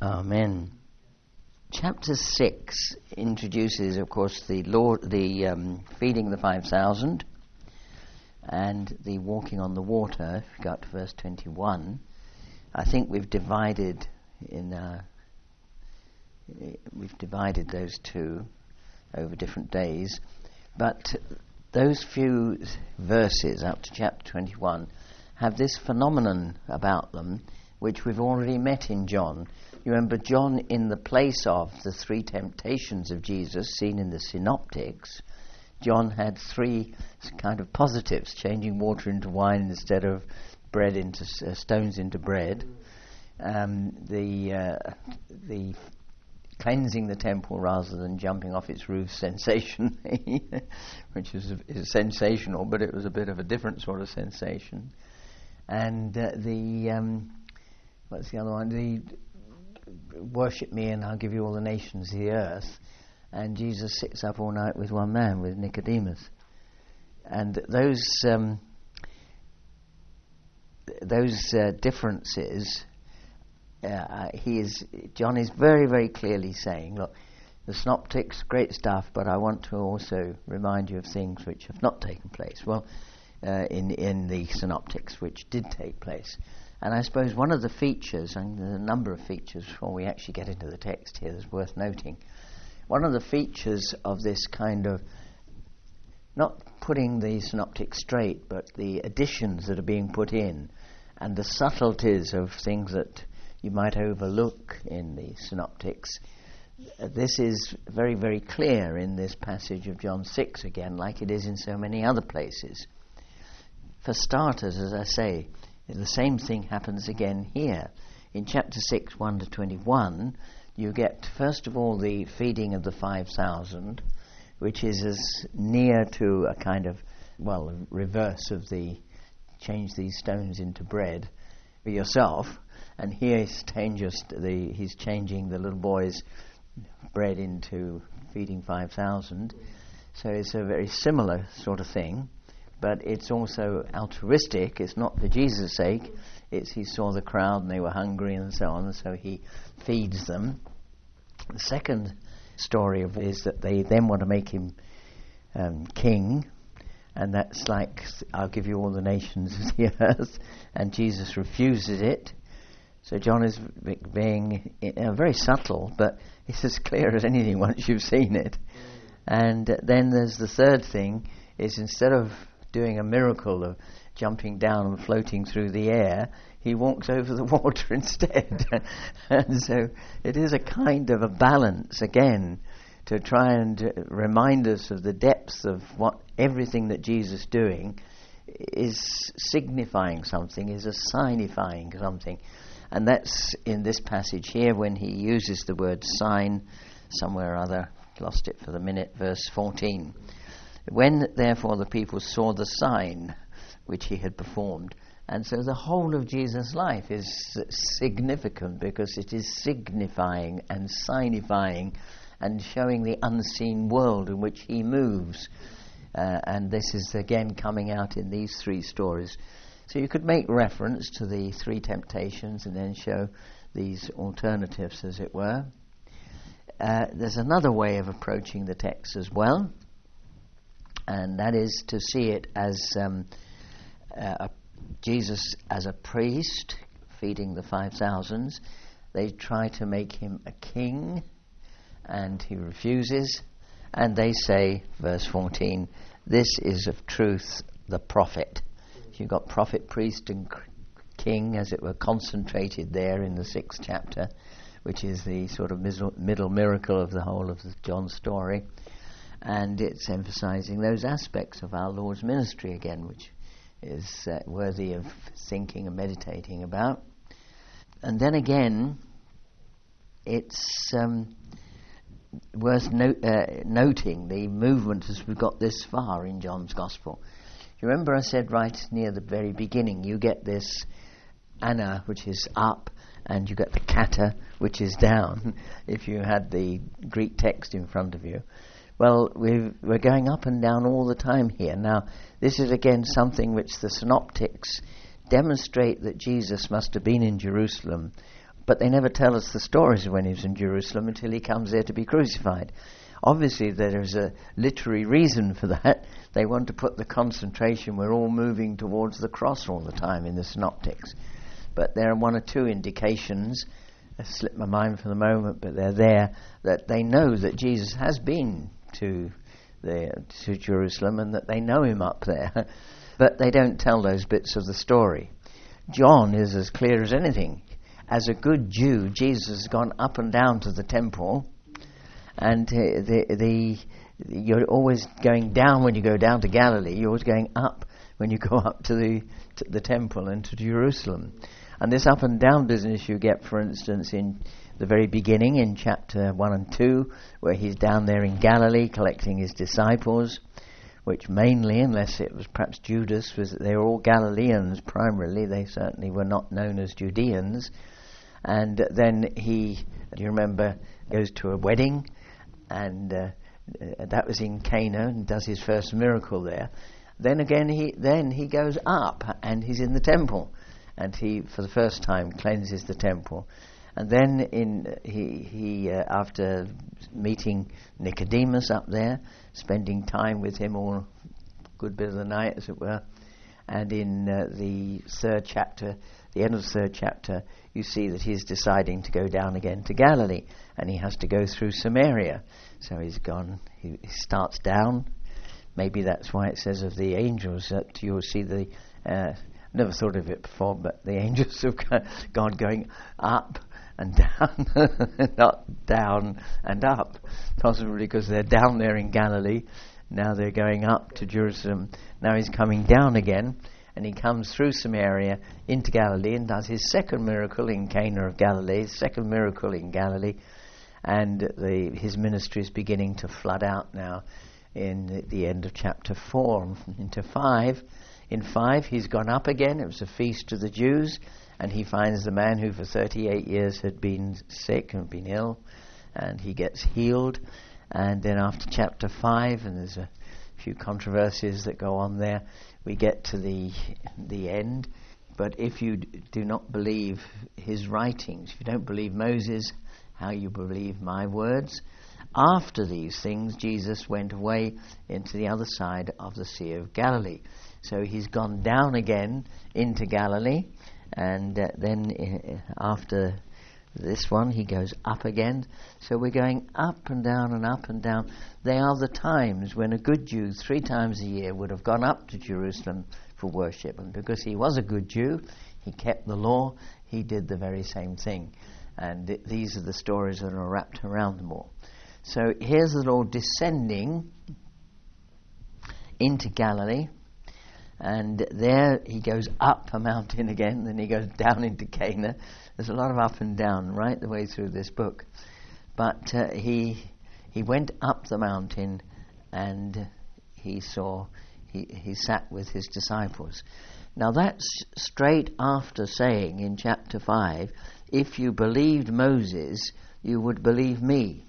Amen. Chapter 6 introduces, of course, the feeding the 5,000 and the walking on the water. If you go up to verse 21, I think we've divided those two over different days, but those few verses up to chapter 21 have this phenomenon about them which we've already met in John. You remember John, in the place of the three temptations of Jesus seen in the synoptics, John had three kind of positives: changing water into wine instead of bread into stones into bread, the cleansing the temple rather than jumping off its roof sensation, which is sensational, but it was a bit of a different sort of sensation. And what's the other one? The worship me and I'll give you all the nations of the earth. And Jesus sits up all night with one man, with Nicodemus. And those differences, John is very, very clearly saying, look, the synoptics, great stuff, but I want to also remind you of things which have not taken place. Well, in the synoptics, which did take place. And I suppose one of the features, and there's a number of features before we actually get into the text here that's worth noting, one of the features of this kind of, not putting the synoptics straight, but the additions that are being put in, and the subtleties of things that you might overlook in the synoptics, this is very, very clear in this passage of John 6 again, like it is in so many other places. For starters, as I say, the same thing happens again here. In chapter 6, 1 to 21, you get, first of all, the feeding of the 5,000, which is as near to a kind of, reverse of the change these stones into bread for yourself. And here he's changing the little boy's bread into feeding 5,000. So it's a very similar sort of thing. But it's also altruistic. It's not for Jesus' sake. He saw the crowd and they were hungry and so on, so he feeds them. The second story is that they then want to make him king, and that's like, I'll give you all the nations of the earth, and Jesus refuses it. So John is being very subtle, but it's as clear as anything once you've seen it. And then there's the third thing, is instead of doing a miracle of jumping down and floating through the air, he walks over the water instead. And so it is a kind of a balance, again, to try and remind us of the depth of what everything that Jesus is doing is signifying something, is a signifying something. And that's in this passage here when he uses the word sign, somewhere or other, lost it for the minute, verse 14. When, therefore, the people saw the sign which he had performed. And so the whole of Jesus' life is significant because it is signifying and signifying and showing the unseen world in which he moves. And this is, again, coming out in these three stories. So you could make reference to the three temptations and then show these alternatives, as it were. There's another way of approaching the text as well, and that is to see it as Jesus as a priest feeding the 5,000. They try to make him a king, and he refuses. And they say, verse 14, this is of truth the prophet. You've got prophet, priest, and king, as it were, concentrated there in the 6th chapter, which is the sort of middle miracle of the whole of the John story. And it's emphasizing those aspects of our Lord's ministry again, which is worthy of thinking and meditating about. And then again, it's worth noting the movement as we've got this far in John's Gospel. You remember I said right near the very beginning, you get this ana, which is up, and you get the kata, which is down, if you had the Greek text in front of you. Well, we're going up and down all the time here. Now, this is again something which the synoptics demonstrate that Jesus must have been in Jerusalem But they never tell us the stories of when he was in Jerusalem until he comes there to be crucified. Obviously, there is a literary reason for that. They want to put the concentration, we're all moving towards the cross all the time in the synoptics. But there are one or two indications, I slipped my mind for the moment, but they're there, that they know that Jesus has been to Jerusalem and that they know him up there. But they don't tell those bits of the story. John is as clear as anything. As a good Jew, Jesus has gone up and down to the temple, and you're always going down when you go down to Galilee. You're always going up when you go up to the temple and to Jerusalem. And this up and down business you get, for instance, in the very beginning in chapter 1 and 2, where he's down there in Galilee collecting his disciples, which mainly, unless it was perhaps Judas, they were all Galileans primarily. They certainly were not known as Judeans. And then he, do you remember, goes to a wedding, and that was in Cana, and does his first miracle there. Then again, he goes up, and he's in the temple, and he, for the first time, cleanses the temple. And then he after meeting Nicodemus up there, spending time with him all a good bit of the night, as it were, and in the third chapter, the end of the third chapter, you see that he's deciding to go down again to Galilee, and he has to go through Samaria. So he starts down. Maybe that's why it says of the angels that you'll see never thought of it before, but the angels of God going up and down, not down and up, possibly because they're down there in Galilee. Now they're going up to Jerusalem. Now he's coming down again, and he comes through Samaria into Galilee and does his second miracle in Cana of Galilee, second miracle in Galilee, and his ministry is beginning to flood out now in the end of chapter 4 into 5. In 5, he's gone up again. It was a feast of the Jews, and he finds the man who for 38 years had been sick and been ill, and he gets healed. And then after chapter 5, and there's a few controversies that go on there, we get to the end. But if you do not believe his writings, if you don't believe Moses, how you believe my words? After these things, Jesus went away into the other side of the Sea of Galilee. So he's gone down again into Galilee, and then after this one, he goes up again. So we're going up and down and up and down. They are the times when a good Jew 3 times a year would have gone up to Jerusalem for worship. And because he was a good Jew, he kept the law, he did the very same thing. And these are the stories that are wrapped around them all. So here's the Lord descending into Galilee. And there he goes up a mountain again, then he goes down into Cana. There's a lot of up and down right the way through this book. But he went up the mountain, and he sat with his disciples. Now that's straight after saying in chapter 5, if you believed Moses, you would believe me,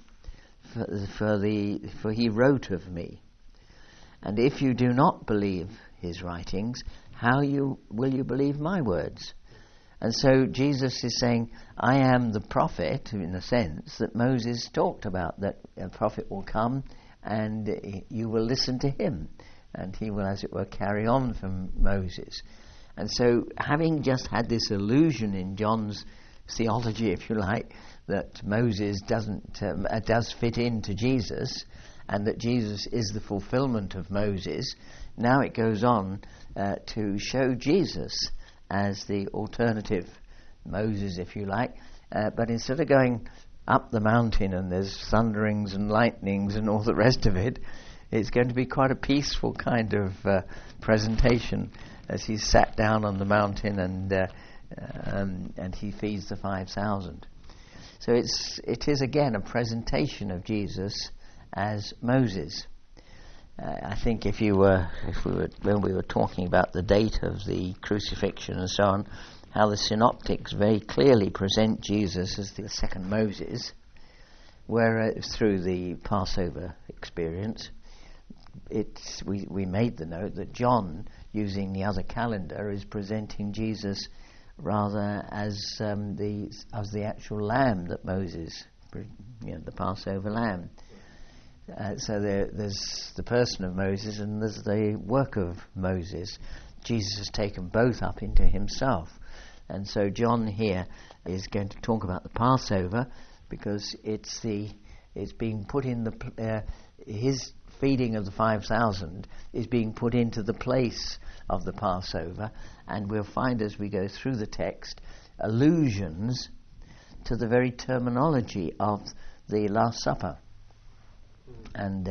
for he wrote of me. And if you do not believe his writings, how will you believe my words? And so Jesus is saying, I am the prophet, in the sense that Moses talked about, that a prophet will come and you will listen to him, and he will, as it were, carry on from Moses. And so, having just had this illusion in John's theology, if you like, that Moses does fit into Jesus, and that Jesus is the fulfillment of Moses, now it goes on to show Jesus as the alternative Moses, if you like. But instead of going up the mountain and there's thunderings and lightnings and all the rest of it, it's going to be quite a peaceful kind of presentation as he's sat down on the mountain and he feeds the 5,000. So it is again a presentation of Jesus as Moses. I think when we were talking about the date of the crucifixion and so on, how the synoptics very clearly present Jesus as the second Moses, whereas through the Passover experience, we made the note that John, using the other calendar, is presenting Jesus rather as the actual lamb that Moses, the Passover lamb. So there's the person of Moses and there's the work of Moses. Jesus has taken both up into himself. And so John here is going to talk about the Passover because it's being put in his feeding of the 5,000 is being put into the place of the Passover, and we'll find as we go through the text allusions to the very terminology of the Last Supper. And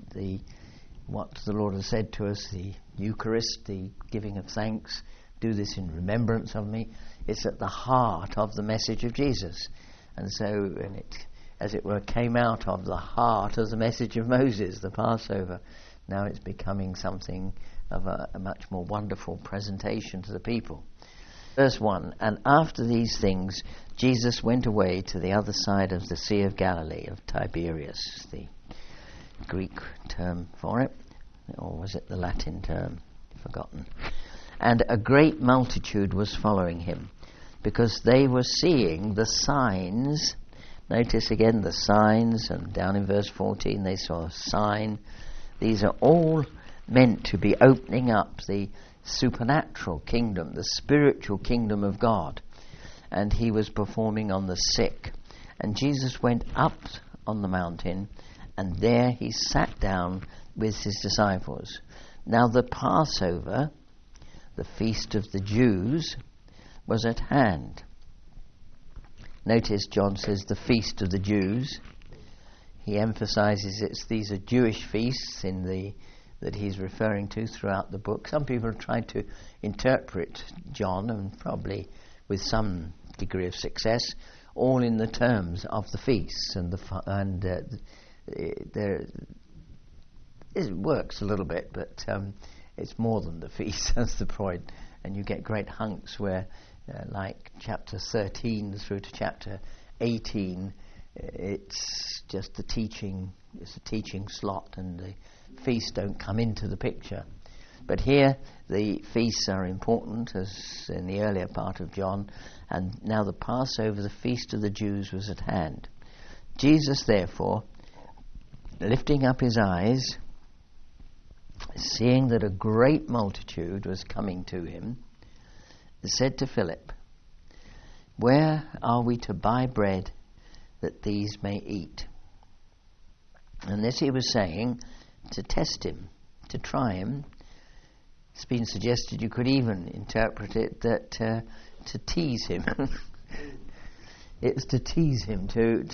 what the Lord has said to us, the Eucharist, the giving of thanks, do this in remembrance of me, it's at the heart of the message of Jesus. And so, it, as it were, came out of the heart of the message of Moses, the Passover. Now it's becoming something of a much more wonderful presentation to the people. Verse 1, and after these things, Jesus went away to the other side of the Sea of Galilee, of Tiberias, the Greek term for it, or was it the Latin term? Forgotten. And a great multitude was following him, because they were seeing the signs. Notice again the signs, and down in verse 14 they saw a sign. These are all meant to be opening up the supernatural kingdom, the spiritual kingdom of God. And he was performing on the sick. And Jesus went up on the mountain, and there he sat down with his disciples. Now the Passover, the feast of the Jews, was at hand. Notice John says the feast of the Jews. He emphasizes these are Jewish feasts that he's referring to throughout the book. Some people have tried to interpret John, and probably with some degree of success, all in the terms of the feasts, it works a little bit, but it's more than the feast. That's the point. And you get great hunks where, like chapter 13 through to chapter 18, it's just the teaching. It's a teaching slot, and the feasts don't come into the picture. But here, the feasts are important, as in the earlier part of John. And now the Passover, the feast of the Jews, was at hand. Jesus, therefore, lifting up his eyes, seeing that a great multitude was coming to him, said to Philip, where are we to buy bread that these may eat? And this he was saying to test him, to try him. It's been suggested you could even interpret it that to tease him. It's to tease him,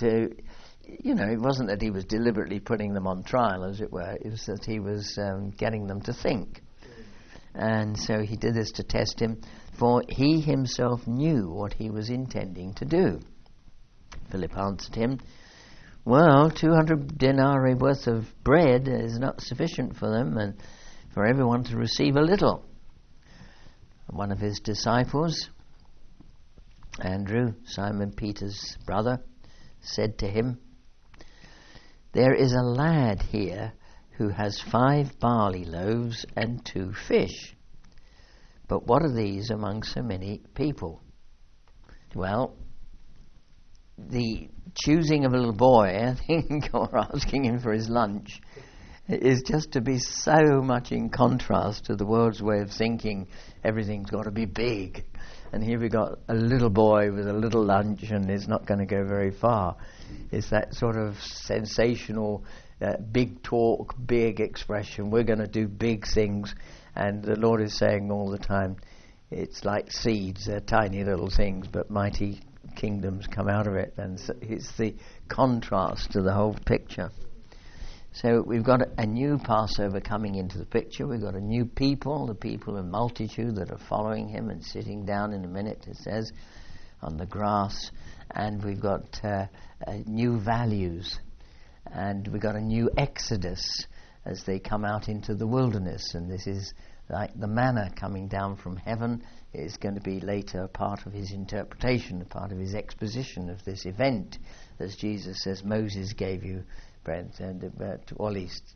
it wasn't that he was deliberately putting them on trial, as it were. It was that he was getting them to think. And so he did this to test him, for he himself knew what he was intending to do. Philip answered him, well, 200 denarii worth of bread is not sufficient for them, and for everyone to receive a little. One of his disciples, Andrew, Simon Peter's brother, said to him, there is a lad here who has 5 barley loaves and 2 fish. But what are these among so many people? Well, the choosing of a little boy, I think, or asking him for his lunch, is just to be so much in contrast to the world's way of thinking everything's got to be big. And here we got a little boy with a little lunch, and it's not going to go very far. It's that sort of sensational, big talk, big expression. We're going to do big things. And the Lord is saying all the time, it's like seeds, they're tiny little things, but mighty kingdoms come out of it. And so it's the contrast to the whole picture. So we've got a new Passover coming into the picture. We've got a new people, the people in multitude that are following him and sitting down in a minute, it says, on the grass. And we've got new values. And we've got a new exodus as they come out into the wilderness. And this is like the manna coming down from heaven. It's going to be later a part of his interpretation, a part of his exposition of this event. As Jesus says, Moses gave you bread, and or at least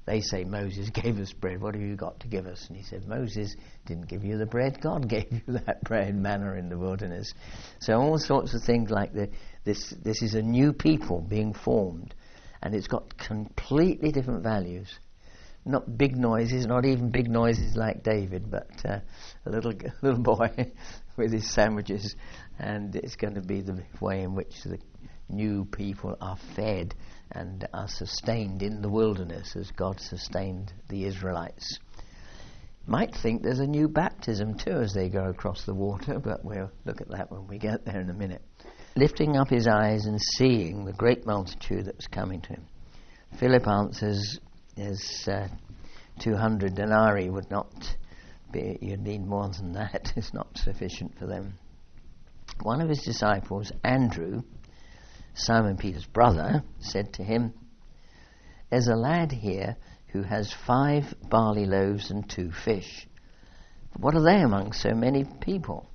They say Moses gave us bread. What have you got to give us? And he said, Moses didn't give you the bread. God gave you that bread, manna in the wilderness. So all sorts of things like this is a new people being formed, and it's got completely different values. Not big noises, not even big noises like David, but a little boy with his sandwiches, and it's going to be the way in which the new people are fed and are sustained in the wilderness as God sustained the Israelites. Might think there's a new baptism too as they go across the water, but we'll look at that when we get there in a minute. Lifting up his eyes and seeing the great multitude that was coming to him, Philip answers, "There's 200 denarii would not be, you'd need more than that. It's not sufficient for them." One of his disciples, Andrew, Simon Peter's brother, said to him, "There's a lad here who has 5 barley loaves and 2 fish. What are they among so many people?"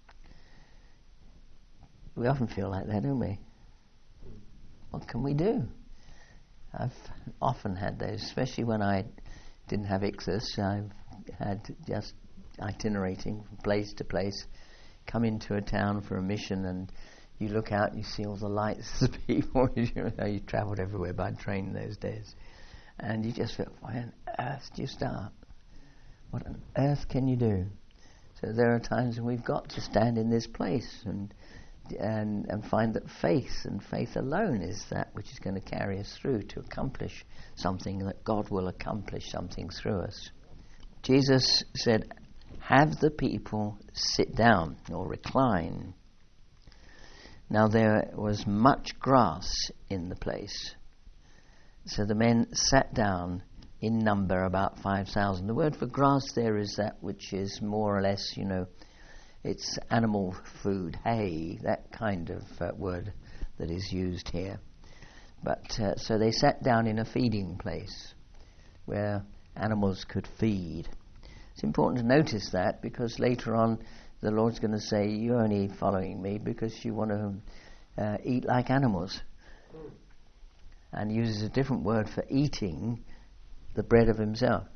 We often feel like that, don't we? What can we do? I've often had those, especially when I didn't have Ixus. I've had just itinerating from place to place, come into a town for a mission, and you look out and you see all the lights of the people. You travelled everywhere by train in those days. And you just feel, why on earth do you start? What on earth can you do? So there are times when we've got to stand in this place and find that faith, and faith alone, is that which is going to carry us through to accomplish something, that God will accomplish something through us. Jesus said, "Have the people sit down or recline." Now there was much grass in the place, so the men sat down, in number about 5,000. The word for grass there is that which is more or less, it's animal food, hay, that kind of word that is used here. But so they sat down in a feeding place where animals could feed. It's important to notice that, because later on the Lord's going to say, "You're only following me because you want to eat like animals." And uses a different word for eating, the bread of himself.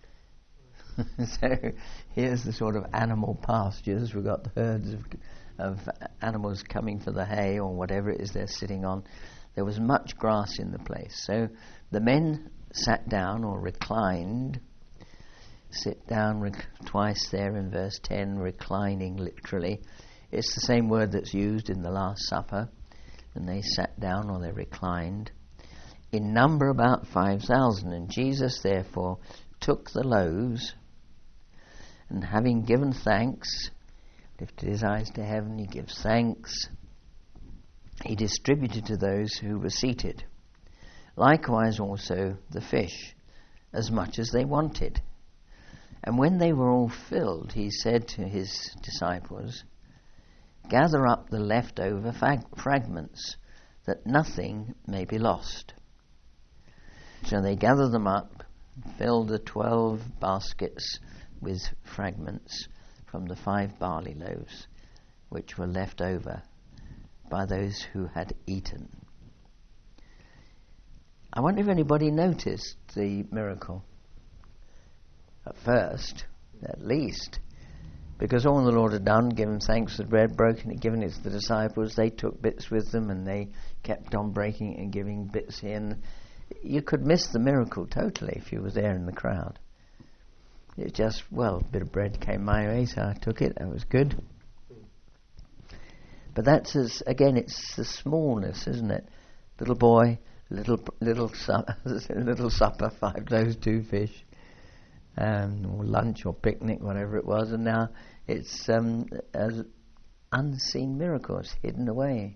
So here's the sort of animal pastures. We've got herds of animals coming for the hay or whatever it is they're sitting on. There was much grass in the place. So the men sat down or reclined. Sit down twice there in verse 10, reclining literally. It's the same word that's used in the Last Supper. And they sat down or they reclined. In number about 5,000. And Jesus therefore took the loaves, and having given thanks, lifted his eyes to heaven, he gives thanks. He distributed to those who were seated. Likewise also the fish, as much as they wanted. And when they were all filled, he said to his disciples, "Gather up the leftover fragments, that nothing may be lost." So they gathered them up, filled the 12 baskets with fragments from the 5 barley loaves, which were left over by those who had eaten. I wonder if anybody noticed the miracle at first, at least, because all the Lord had done, given thanks for the bread, broken it, given it to the disciples. They took bits with them and they kept on breaking it and giving bits in. You could miss the miracle totally if you were there in the crowd. It's just, a bit of bread came my way, so I took it. That was good. But that's, again, it's the smallness, isn't it? Little boy, little supper, 5 loaves, 2 fish, or lunch or picnic, whatever it was. And now it's unseen miracles hidden away.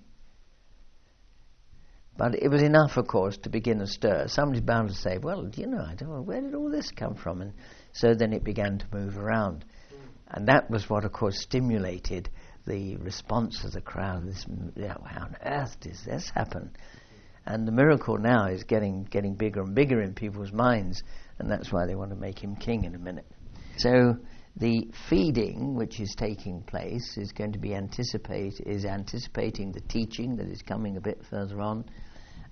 But it was enough, of course, to begin a stir. Somebody's bound to say, "Well, I don't know, where did all this come from?" And so then it began to move around. And that was what, of course, stimulated the response of the crowd. How on earth does this happen? And the miracle now is getting bigger and bigger in people's minds, and that's why they want to make him king in a minute. So the feeding which is taking place is going to be anticipating the teaching that is coming a bit further on,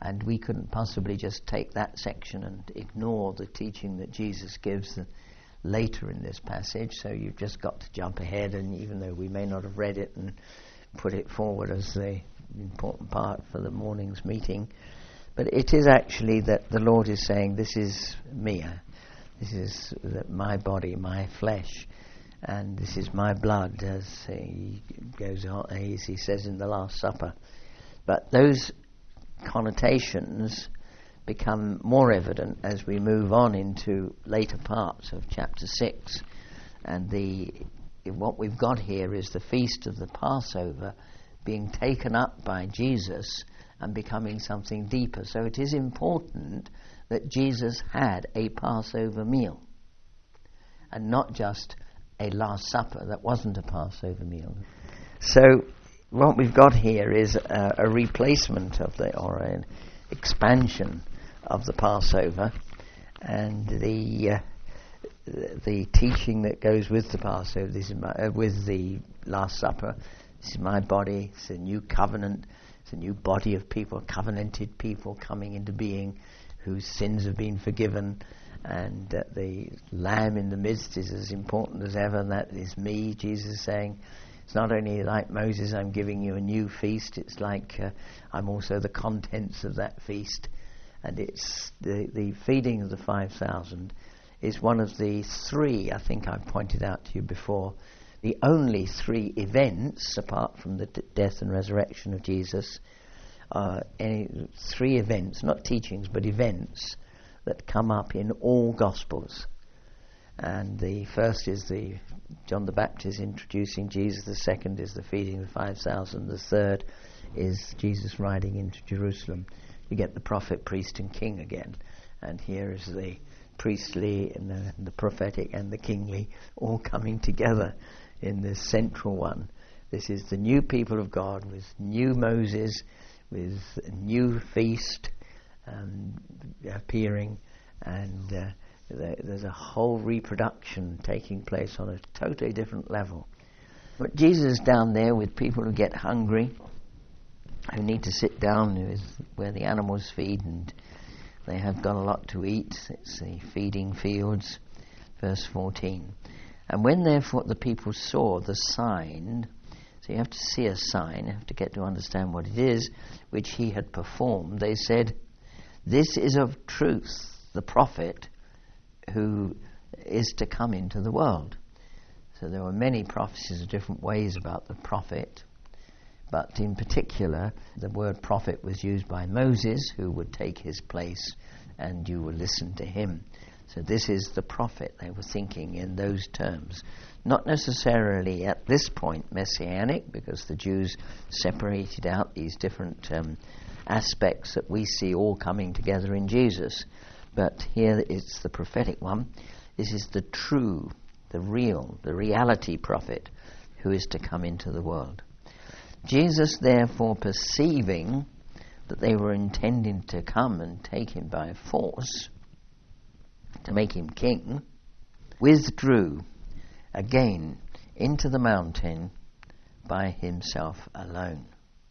And we couldn't possibly just take that section and ignore the teaching that Jesus gives later in this passage. So you've just got to jump ahead, and even though we may not have read it and put it forward as the important part for the morning's meeting, but it is actually that the Lord is saying, this is me, this is my body, my flesh, and this is my blood, as he goes on, as he says in the Last Supper. But those connotations become more evident as we move on into later parts of chapter 6, and what we've got here is the feast of the Passover being taken up by Jesus and becoming something deeper. So it is important that Jesus had a Passover meal and not just a Last Supper that wasn't a Passover meal. So what we've got here is a replacement or an expansion of the Passover, and the teaching that goes with the Passover. This is with the Last Supper. This is my body. It's a new covenant. It's a new body of people, covenanted people coming into being, whose sins have been forgiven, and the Lamb in the midst is as important as ever. And that is me. Jesus is saying, it's not only like Moses, I'm giving you a new feast. It's like I'm also the contents of that feast. And it's the feeding of the 5,000 is one of the three, I think I've pointed out to you before, the only three events, apart from the death and resurrection of Jesus, three events, not teachings, but events that come up in all Gospels. And the first is John the Baptist introducing Jesus. The second is the feeding of the 5,000. The third is Jesus riding into Jerusalem. You get the prophet, priest, and king again. And here is the priestly and the prophetic and the kingly all coming together in this central one. This is the new people of God with new Moses, with a new feast appearing, and there's a whole reproduction taking place on a totally different level. But Jesus is down there with people who get hungry, who need to sit down where the animals feed, and they have got a lot to eat. It's the feeding fields, verse 14. And when therefore the people saw the sign, so you have to see a sign, you have to get to understand what it is, which he had performed, they said, this is of truth the prophet who is to come into the world. So there were many prophecies of different ways about the prophet, but in particular the word prophet was used by Moses, who would take his place and you will listen to him. So this is the prophet. They were thinking in those terms. Not necessarily at this point messianic, because the Jews separated out these different aspects that we see all coming together in Jesus. But here it's the prophetic one. This is the true, the real, the reality prophet who is to come into the world. Jesus, therefore, perceiving that they were intending to come and take him by force, to make him king, withdrew again into the mountain by himself alone.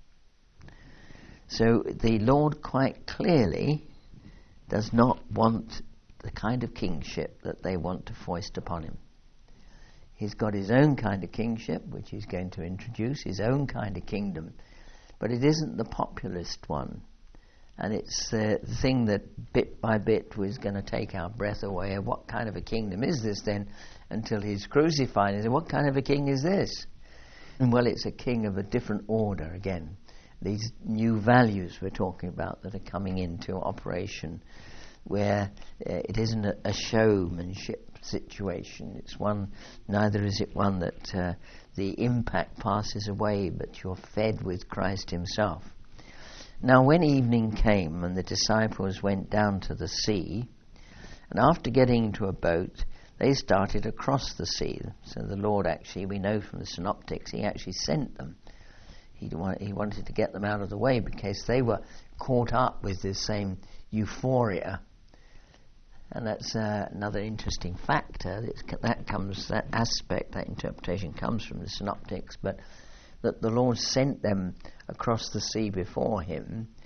So the Lord quite clearly does not want the kind of kingship that they want to foist upon him. He's got his own kind of kingship, which he's going to introduce, his own kind of kingdom, but it isn't the populist one. And it's the thing that bit by bit was going to take our breath away. What kind of a kingdom is this then? Until he's crucified. And what kind of a king is this? And well, it's a king of a different order again. These new values we're talking about that are coming into operation, where it isn't a showmanship situation. It's one, neither is it one that the impact passes away, but you're fed with Christ himself. Now when evening came and the disciples went down to the sea, and after getting into a boat, they started across the sea. So the Lord actually, we know from the synoptics, he actually sent them. He wanted to get them out of the way because they were caught up with this same euphoria. And that's another interesting factor. That aspect, that interpretation comes from the synoptics, but that the Lord sent them across the sea before him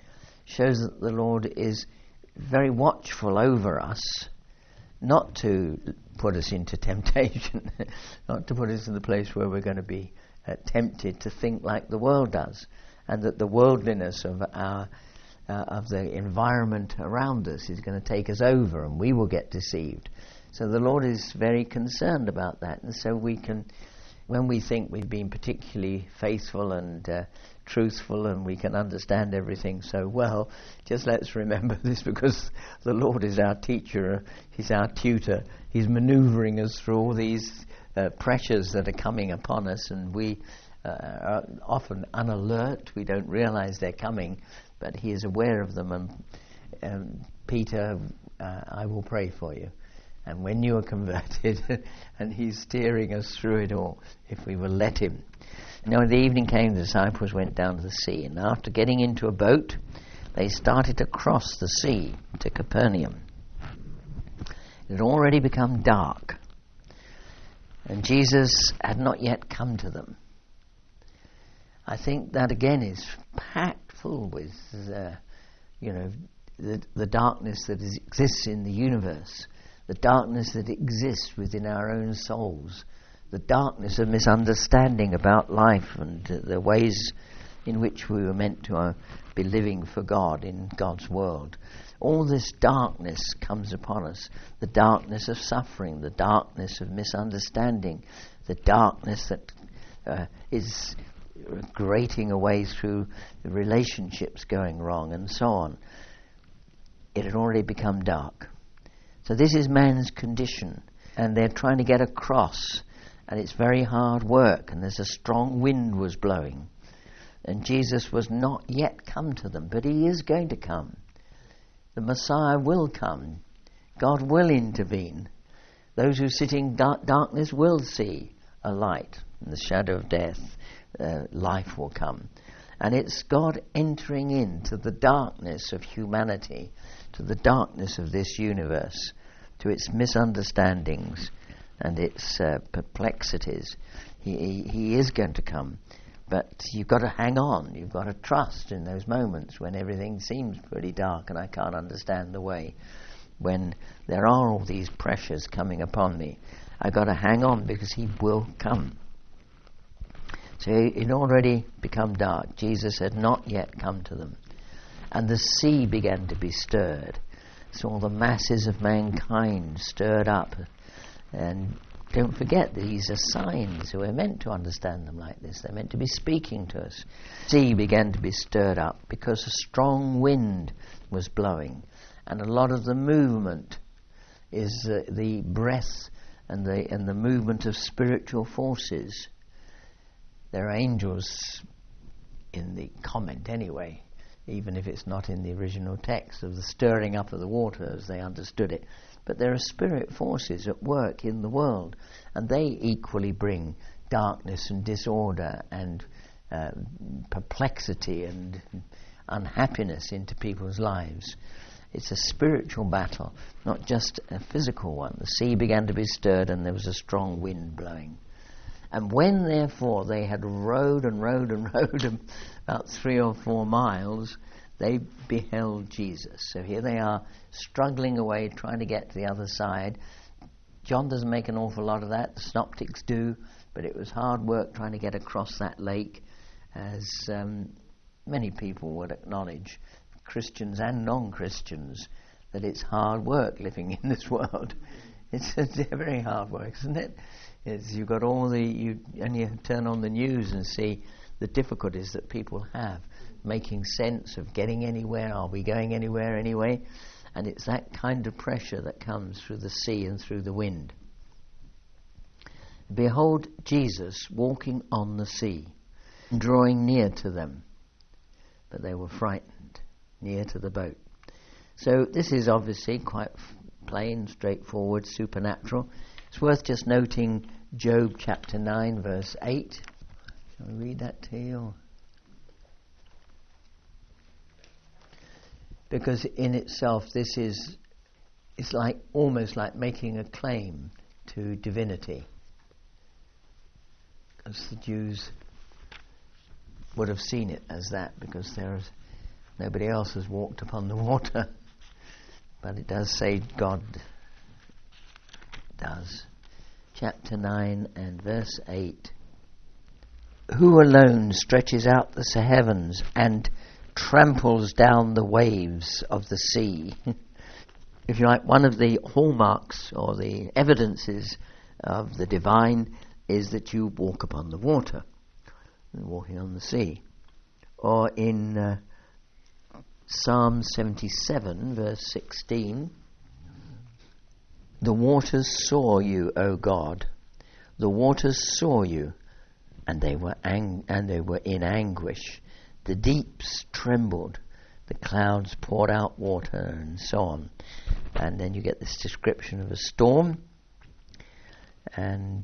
shows that the Lord is very watchful over us, not to put us into temptation, not to put us in the place where we're going to be tempted to think like the world does, and that the worldliness of the environment around us is going to take us over and we will get deceived. So the Lord is very concerned about that, and so we can, when we think we've been particularly faithful and truthful and we can understand everything so well, just let's remember this, because the Lord is our teacher, He's our tutor, He's manoeuvring us through all these pressures that are coming upon us, and we are often unalert, we don't realize they're coming, but He is aware of them. And Peter, I will pray for you. And when you are converted, and He's steering us through it all, if we will let Him. Now, when the evening came, the disciples went down to the sea, and after getting into a boat, they started to cross the sea to Capernaum. It had already become dark, and Jesus had not yet come to them. I think that again is packed full with, the darkness that exists in the universe, the darkness that exists within our own souls, the darkness of misunderstanding about life and the ways in which we were meant to be living for God in God's world. All this darkness comes upon us, the darkness of suffering, the darkness of misunderstanding, the darkness that is grating away through the relationships going wrong and so on. It had already become dark. So this is man's condition, and they're trying to get across, and it's very hard work, and there's a strong wind was blowing, and Jesus was not yet come to them, but He is going to come. The Messiah will come. God will intervene. Those who sit in darkness will see a light. In the shadow of death, life will come. And it's God entering into the darkness of humanity, to the darkness of this universe, to its misunderstandings and its perplexities. He is going to come. But you've got to hang on. You've got to trust in those moments when everything seems pretty dark and I can't understand the way. When there are all these pressures coming upon me, I've got to hang on, because He will come. So it had already become dark. Jesus had not yet come to them. And the sea began to be stirred. So all the masses of mankind stirred up. And don't forget, these are signs. We're meant to understand them like this. They're meant to be speaking to us. The sea began to be stirred up because a strong wind was blowing. And a lot of the movement is the breath and the movement of spiritual forces. There are angels in the comment anyway, even if it's not in the original text, of the stirring up of the water as they understood it. But there are spirit forces at work in the world, and they equally bring darkness and disorder and perplexity and unhappiness into people's lives. It's a spiritual battle, not just a physical one. The sea began to be stirred, and there was a strong wind blowing. And when, therefore, they had rowed about 3 or 4 miles, they beheld Jesus. So here they are, struggling away, trying to get to the other side. John doesn't make an awful lot of that. The synoptics do, but it was hard work trying to get across that lake, as many people would acknowledge, Christians and non-Christians, that it's hard work living in this world. It's very hard work, isn't it? You've got you turn on the news and see the difficulties that people have making sense of getting anywhere. Are we going anywhere anyway? And it's that kind of pressure that comes through the sea and through the wind. Behold Jesus walking on the sea, drawing near to them. But they were frightened, near to the boat. So this is obviously quite plain, straightforward, supernatural. It's worth just noting Job chapter 9, verse 8. Shall we read that to you? Because in itself it's like almost like making a claim to divinity. Because the Jews would have seen it as that, because there's Nobody else has walked upon the water, but it does say God does. Chapter 9 and verse 8. Who alone stretches out the heavens and tramples down the waves of the sea? If you like, one of the hallmarks or the evidences of the divine is that you walk upon the water, walking on the sea. Or in Psalm 77, verse 16, the waters saw you, O God. The waters saw you, and they were in anguish. The deeps trembled. The clouds poured out water, and so on. And then you get this description of a storm. And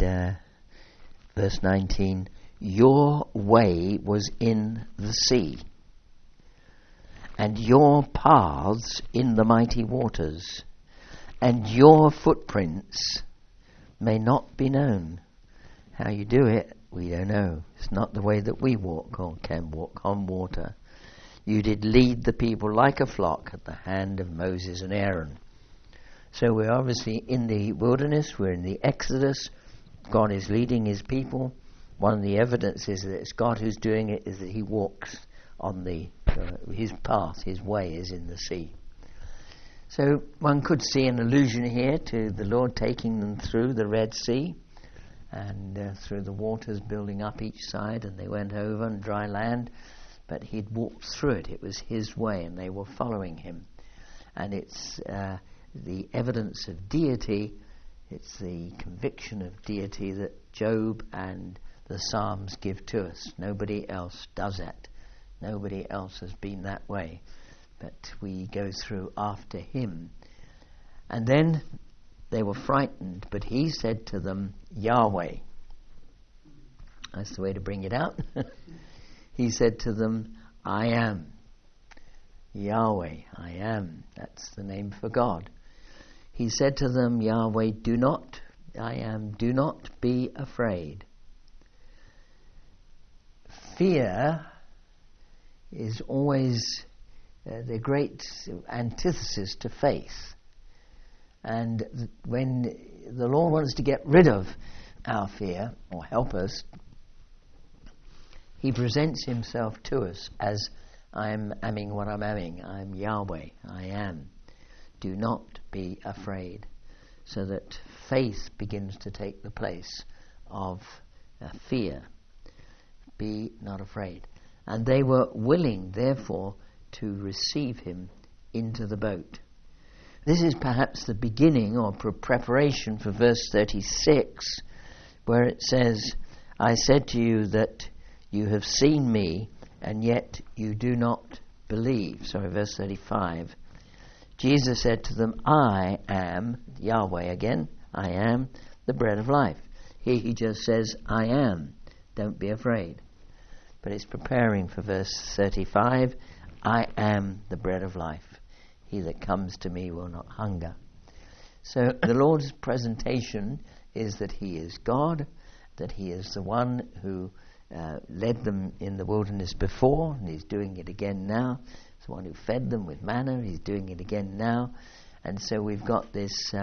verse 19, your way was in the sea, and your paths in the mighty waters, and your footprints may not be known. How you do it, we don't know. It's not the way that we walk or can walk on water. You did lead the people like a flock at the hand of Moses and Aaron. So we're obviously in the wilderness, we're in the Exodus. God is leading his people. One of the evidences that it's God who's doing it is that he walks on his path, his way is in the sea. So one could see an allusion here to the Lord taking them through the Red Sea and through the waters building up each side, and they went over on dry land, but he'd walked through it. It was his way, and they were following him. And it's the evidence of deity, it's the conviction of deity that Job and the Psalms give to us. Nobody else does that. Nobody else has been that way. But we go through after him. And then they were frightened, but he said to them, Yahweh. That's the way to bring it out. He said to them, I am. Yahweh, I am. That's the name for God. He said to them, Yahweh, do not be afraid. Fear is always the great antithesis to faith. And when the Lord wants to get rid of our fear, or help us, he presents himself to us as I'm amming what I'm amming. I'm Yahweh, I am. Do not be afraid. So that faith begins to take the place of fear. Be not afraid. And they were willing, therefore, to receive him into the boat. This is perhaps the beginning or preparation for verse 36, where it says, I said to you that you have seen me, and yet you do not believe. Sorry, verse 35. Jesus said to them, I am, Yahweh again, I am the bread of life. Here he just says, I am. Don't be afraid. But it's preparing for verse 35. I am the bread of life. He that comes to me will not hunger. So the Lord's presentation is that he is God, that he is the one who led them in the wilderness before, and he's doing it again now. He's the one who fed them with manna, he's doing it again now. And so we've got this,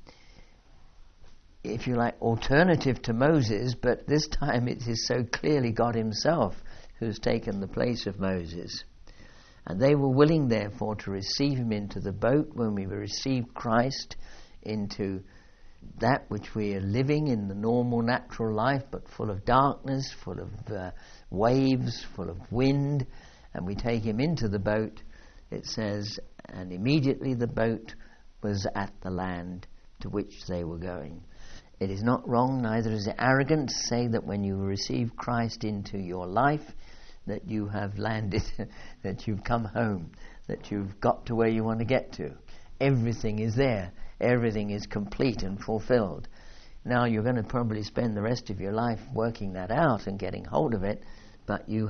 if you like, alternative to Moses, but this time it is so clearly God himself who's taken the place of Moses. And they were willing, therefore, to receive him into the boat when we receive Christ into that which we are living in the normal natural life, but full of darkness, full of waves, full of wind, and we take him into the boat. It says, and immediately the boat was at the land to which they were going. It is not wrong, neither is it arrogant to say that when you receive Christ into your life, that you have landed, that you've come home, that you've got to where you want to get to. Everything is there. Everything is complete and fulfilled. Now you're going to probably spend the rest of your life working that out and getting hold of it, but you've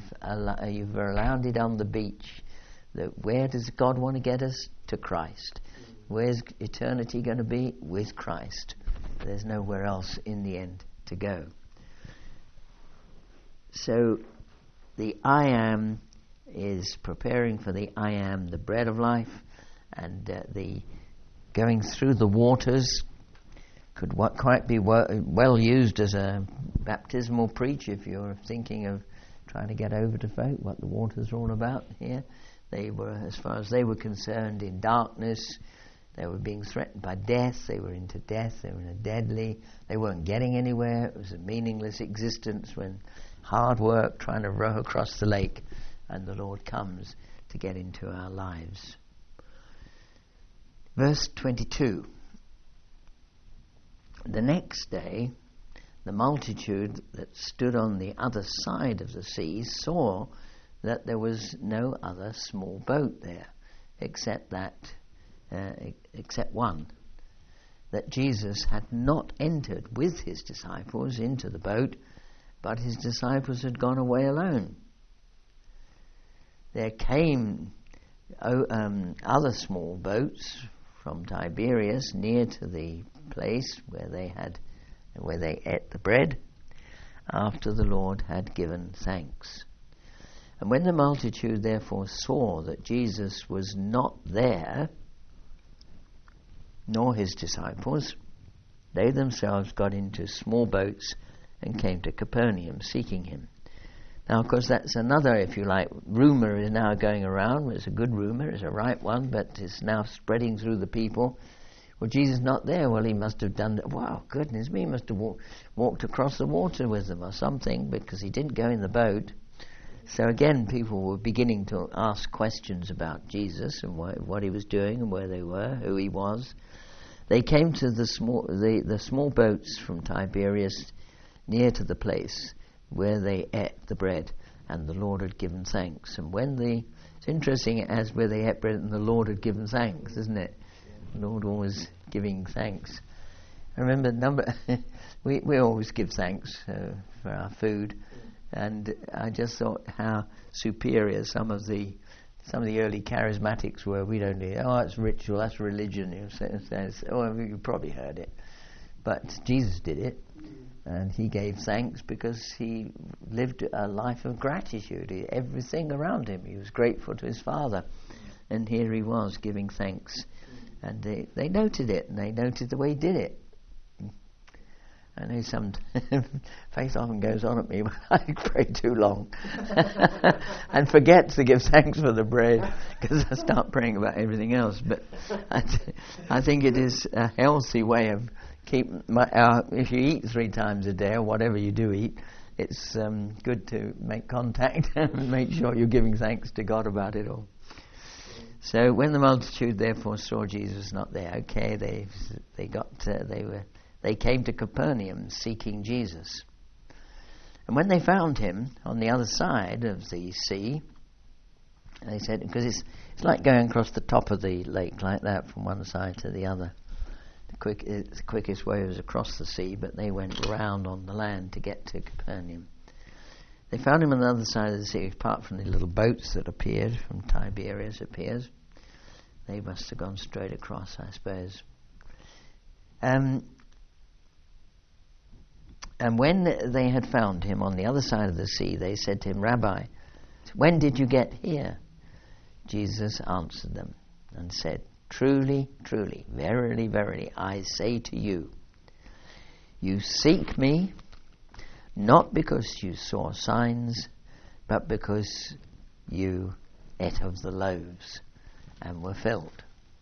landed on the beach. Where does God want to get us? To Christ. Where's eternity going to be? With Christ. There's nowhere else in the end to go. So the I am is preparing for the I am, the bread of life, and the going through the waters could quite be well used as a baptismal preach if you're thinking of trying to get over to folk what the waters are all about here. They were, as far as they were concerned, in darkness. They were being threatened by death. They were into death. They were in a deadly. They weren't getting anywhere. It was a meaningless existence when hard work trying to row across the lake, and the Lord comes to get into our lives. Verse 22. The next day, the multitude that stood on the other side of the sea saw that there was no other small boat there, except one, that Jesus had not entered with his disciples into the boat, but his disciples had gone away alone. There came other small boats from Tiberias near to the place where they ate the bread after the Lord had given thanks. And when the multitude therefore saw that Jesus was not there, nor his disciples, they themselves got into small boats and came to Capernaum seeking him. Now, of course, that's another, if you like, rumour is now going around. It's a good rumour, it's a right one, but it's now spreading through the people. Well, Jesus not there. Well, he must have done that. Wow, goodness me, he must have walked across the water with them or something, because he didn't go in the boat. So again, people were beginning to ask questions about Jesus and what he was doing and where they were, who he was. They came to the small boats from Tiberias near to the place where they ate the bread and the Lord had given thanks. And it's interesting as where they ate bread and the Lord had given thanks, isn't it? The Lord always giving thanks. I remember we always give thanks for our food. And I just thought how superior some of the early charismatics were. We don't need, it's ritual, that's religion. You probably heard it. But Jesus did it, and he gave thanks because he lived a life of gratitude. Everything around him, he was grateful to his Father. And here he was giving thanks. And they noted it, and they noted the way he did it. I know some faith often goes on at me when I pray too long and forget to give thanks for the bread because I start praying about everything else. But I think it is a healthy way of keeping if you eat 3 times a day or whatever you do eat, it's good to make contact and make sure you're giving thanks to God about it all. So when the multitude therefore saw Jesus not there, they came to Capernaum seeking Jesus. And when they found him on the other side of the sea, they said, because it's like going across the top of the lake like that from one side to the other. The quickest way was across the sea, but they went round on the land to get to Capernaum. They found him on the other side of the sea, apart from the little boats that appeared from Tiberias appears. They must have gone straight across, I suppose. And when they had found him on the other side of the sea, they said to him, Rabbi, when did you get here? Jesus answered them and said, Truly, truly, verily, verily, I say to you, you seek me not because you saw signs, but because you ate of the loaves and were filled.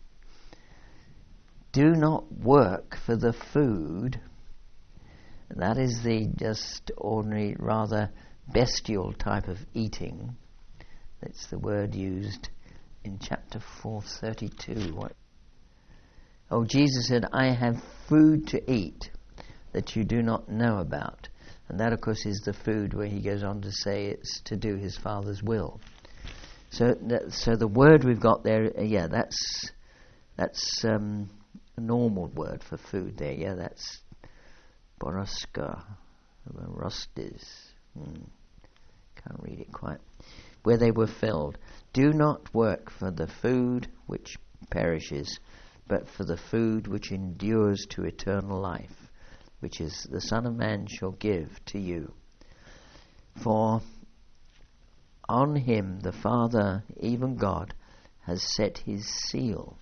Do not work for the food. That is the just ordinary, rather bestial type of eating. That's the word used in chapter 4:32. Jesus said, I have food to eat that you do not know about. And that, of course, is the food where he goes on to say it's to do his Father's will. So the word we've got there, that's a normal word for food there. Yeah, that's Boroska, Rostis. Can't read it quite. Where they were filled. Do not work for the food which perishes, but for the food which endures to eternal life, which is the Son of Man shall give to you. For on him the Father, even God, has set his seal.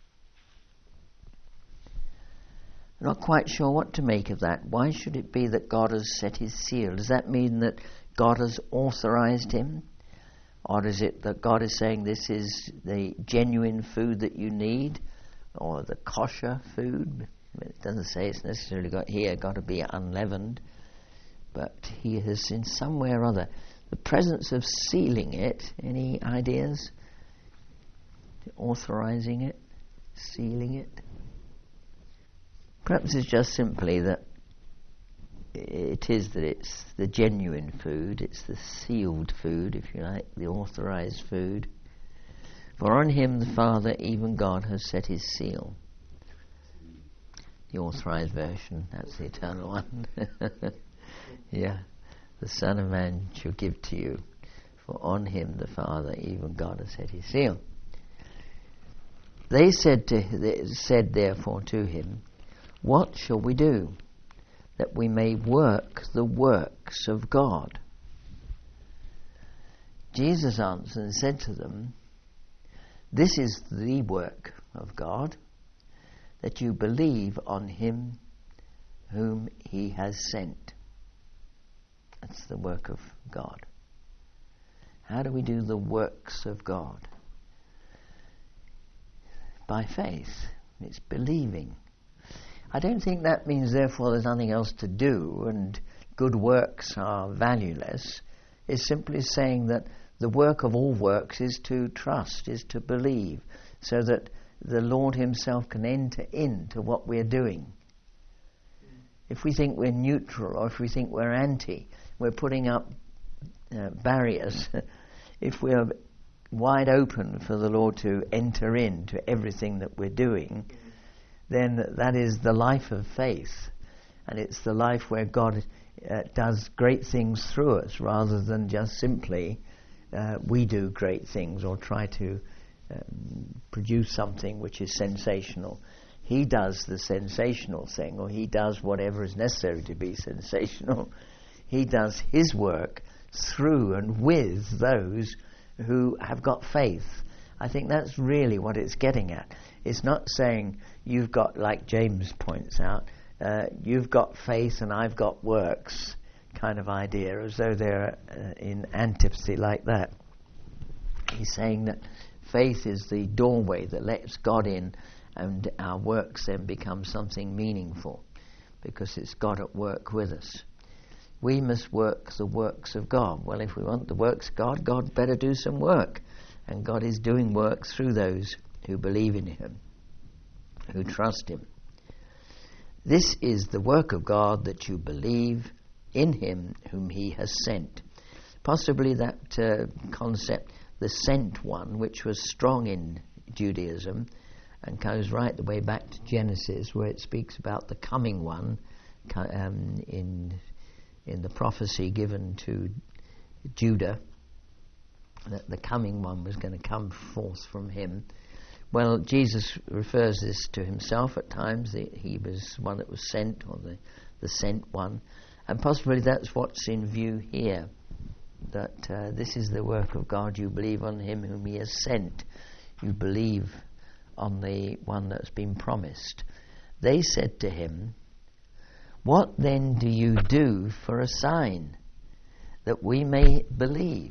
I'm not quite sure what to make of that. Why should it be that God has set his seal? Does that mean that God has authorized him? Or is it that God is saying this is the genuine food that you need? Or the kosher food? It doesn't say it's necessarily got to be unleavened. But he has, in some way or other, the presence of sealing it. Any ideas? Authorizing it? Sealing it? Perhaps it's just simply that it's the genuine food, it's the sealed food, if you like, the authorized food. For on him the Father, even God, has set his seal. The authorized version, that's the eternal one. Yeah. The Son of Man shall give to you, for on him the Father, even God, has set his seal. They said therefore to him, what shall we do, that we may work the works of God? Jesus answered and said to them, this is the work of God, that you believe on him whom he has sent. That's the work of God. How do we do the works of God? By faith. It's believing. I don't think that means therefore there's nothing else to do and good works are valueless. It's simply saying that the work of all works is to trust, is to believe, so that the Lord himself can enter into what we're doing. If we think we're neutral or if we think we're anti, we're putting up barriers. If we're wide open for the Lord to enter into everything that we're doing, then that is the life of faith, and it's the life where God does great things through us, rather than just simply we do great things or try to produce something which is sensational. He does the sensational thing, or he does whatever is necessary to be sensational. He does his work through and with those who have got faith. I think that's really what it's getting at. It's not saying you've got, like James points out, you've got faith and I've got works kind of idea, as though they're in antipathy like that. He's saying that faith is the doorway that lets God in, and our works then become something meaningful because it's God at work with us. We must work the works of God. Well, if we want the works of God, God better do some work. And God is doing work through those who believe in him, who trust him. This is the work of God, that you believe in him whom he has sent. Possibly that concept, the sent one, which was strong in Judaism and goes right the way back to Genesis, where it speaks about the coming one in the prophecy given to Judah, that the coming one was going to come forth from him. Well, Jesus refers this to himself at times. He was one that was sent, or the sent one. And possibly that's what's in view here, that this is the work of God. You believe on him whom he has sent. You believe on the one that's been promised. They said to him, what then do you do for a sign, that we may believe?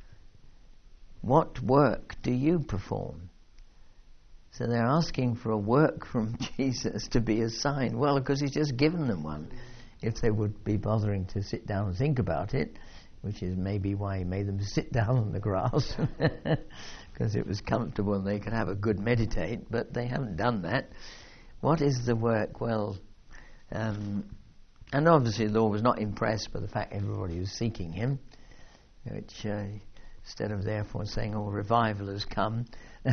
What work do you perform? So they're asking for a work from Jesus to be a sign. Well, because he's just given them one. If they would be bothering to sit down and think about it, which is maybe why he made them sit down on the grass, because it was comfortable and they could have a good meditate, but they haven't done that. What is the work? Well, and obviously the Lord was not impressed by the fact everybody was seeking him, which instead of therefore saying, oh, revival has come,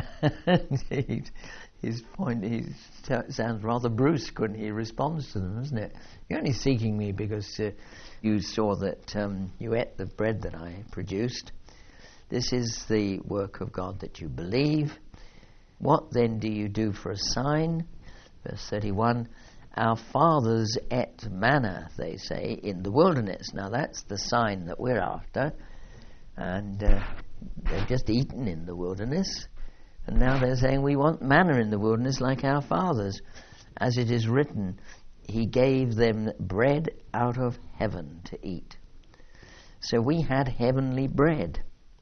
his point sounds rather brusque when he responds to them, doesn't it? You're only seeking me because you saw that you ate the bread that I produced. This is the work of God, that you believe. What then do you do for a sign? Verse 31, our fathers ate manna, they say, in the wilderness. Now that's the sign that we're after. And they've just eaten in the wilderness, and now they're saying we want manna in the wilderness like our fathers. As it is written, he gave them bread out of heaven to eat. So we had heavenly bread.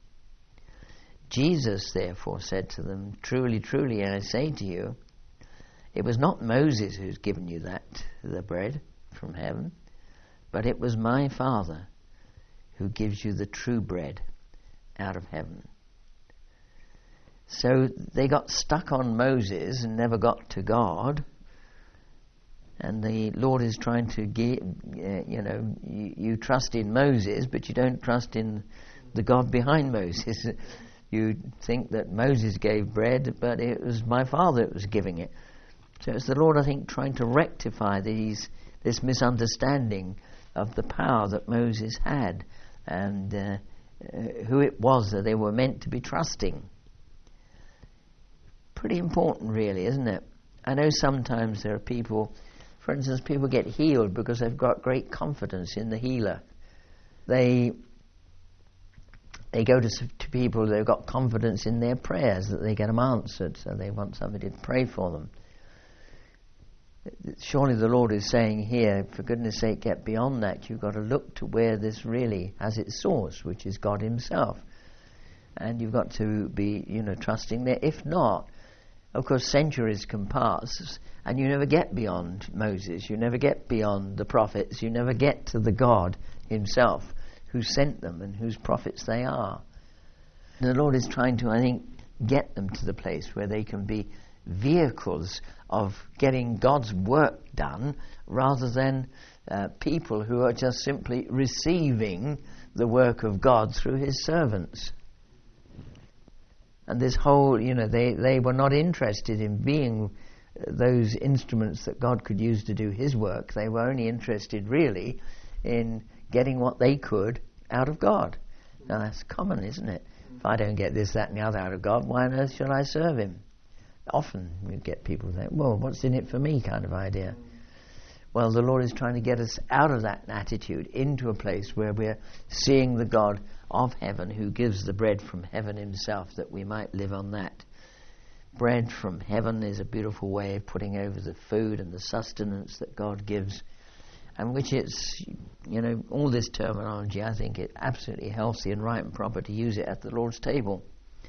Jesus therefore said to them, truly, truly, I say to you, it was not Moses who's given you the bread from heaven, but it was my Father who gives you the true bread out of heaven. So they got stuck on Moses and never got to God. And the Lord is trying to give, you trust in Moses, but you don't trust in the God behind Moses. You think that Moses gave bread, but it was my Father that was giving it. So it's the Lord, I think, trying to rectify this misunderstanding of the power that Moses had and who it was that they were meant to be trusting. Pretty important, really, isn't it? I know sometimes there are people, for instance, people get healed because they've got great confidence in the healer. They go to people, they've got confidence in their prayers that they get them answered, so they want somebody to pray for them. Surely the Lord is saying here, for goodness sake, get beyond that. You've got to look to where this really has its source, which is God himself. And you've got to be, trusting there. If not, of course, centuries can pass, and you never get beyond Moses. You never get beyond the prophets. You never get to the God himself who sent them and whose prophets they are. And the Lord is trying to, I think, get them to the place where they can be vehicles of getting God's work done rather than people who are just simply receiving the work of God through his servants. And this whole, they were not interested in being those instruments that God could use to do his work. They were only interested really in getting what they could out of God. Now that's common, isn't it? If I don't get this, that and the other out of God, why on earth shall I serve him? Often you get people saying, well, what's in it for me kind of idea. Well, the Lord is trying to get us out of that attitude into a place where we're seeing the God of heaven who gives the bread from heaven himself, that we might live on that. Bread from heaven is a beautiful way of putting over the food and the sustenance that God gives, and which it's, all this terminology, I think it absolutely healthy and right and proper to use it at the Lord's table.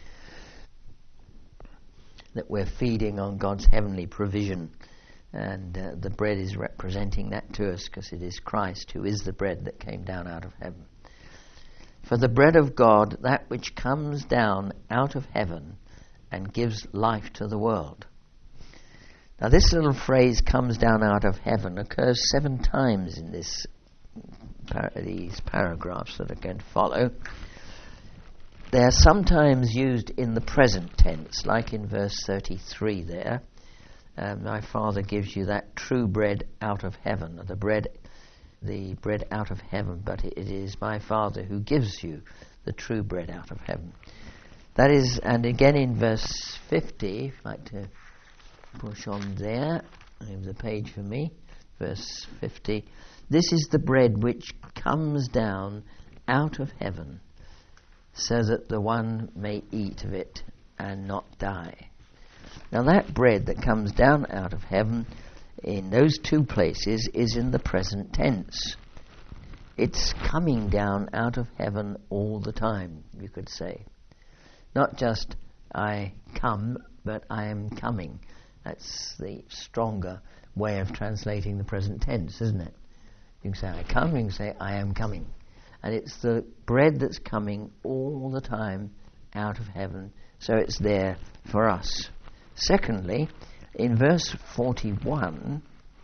That we're feeding on God's heavenly provision, and the bread is representing that to us, because it is Christ who is the bread that came down out of heaven. For the bread of God, that which comes down out of heaven and gives life to the world. Now this little phrase, comes down out of heaven, occurs 7 times in these paragraphs that are going to follow. They are sometimes used in the present tense, like in verse 33 there. My Father gives you that true bread out of heaven, the bread out of heaven, but it is my Father who gives you the true bread out of heaven. That is, and again in verse 50, if you'd like to push on there, move the page for me, verse 50, this is the bread which comes down out of heaven, so that the one may eat of it and not die. Now that bread that comes down out of heaven in those 2 places is in the present tense. It's coming down out of heaven all the time, you could say. Not just I come, but I am coming. That's the stronger way of translating the present tense, isn't it? You can say I come, you can say I am coming. And it's the bread that's coming all the time out of heaven, so it's there for us. Secondly, in verse 41,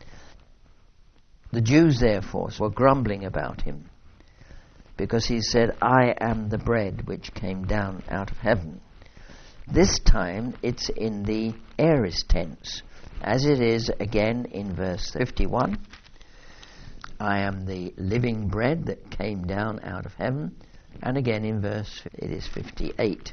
the Jews therefore were grumbling about him, because he said, I am the bread which came down out of heaven. This time it's in the aorist tense, as it is again in verse 51. I am the living bread that came down out of heaven, and again in verse, it is 58.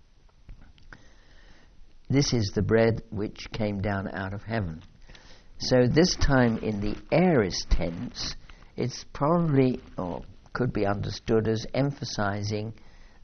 This is the bread which came down out of heaven. So this time in the aorist tense, it's probably, or could be understood as emphasizing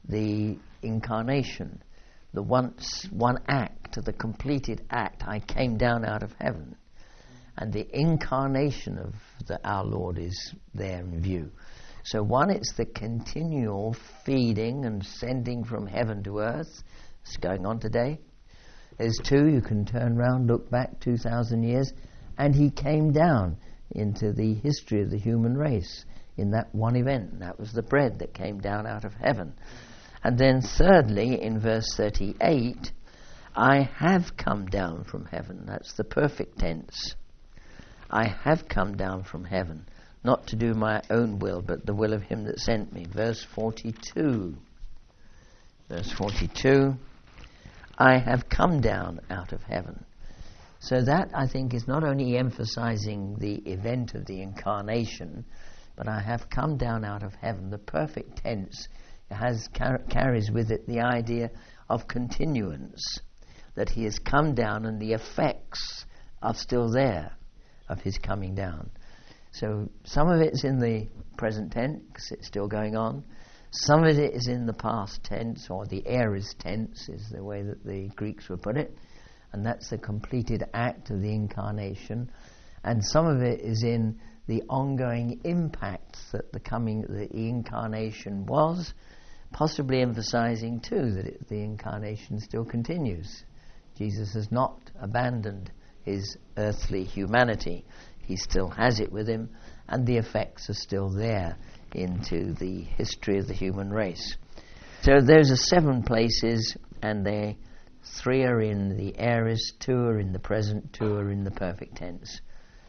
the incarnation, the one act, the completed act. I came down out of heaven. And the incarnation of our Lord is there in view. So one, it's the continual feeding and sending from heaven to earth. It's going on today. There's two, you can turn round, look back 2,000 years, and he came down into the history of the human race in that one event. And that was the bread that came down out of heaven. And then thirdly, in verse 38, I have come down from heaven. That's the perfect tense. I have come down from heaven, not to do my own will, but the will of him that sent me. Verse 42. Verse 42, I have come down out of heaven. So that, I think, is not only emphasizing the event of the incarnation, but I have come down out of heaven. The perfect tense carries with it the idea of continuance, that he has come down and the effects are still there of his coming down. So some of it's in the present tense, because it's still going on. Some of it is in the past tense, or the aorist tense is the way that the Greeks would put it, and that's the completed act of the incarnation. And some of it is in the ongoing impacts that the incarnation was, possibly emphasizing too that the incarnation still continues. Jesus has not abandoned his earthly humanity. He still has it with him, and the effects are still there into the history of the human race. So those are 7 places, and 3 are in the aorist, 2 are in the present, 2 are in the perfect tense.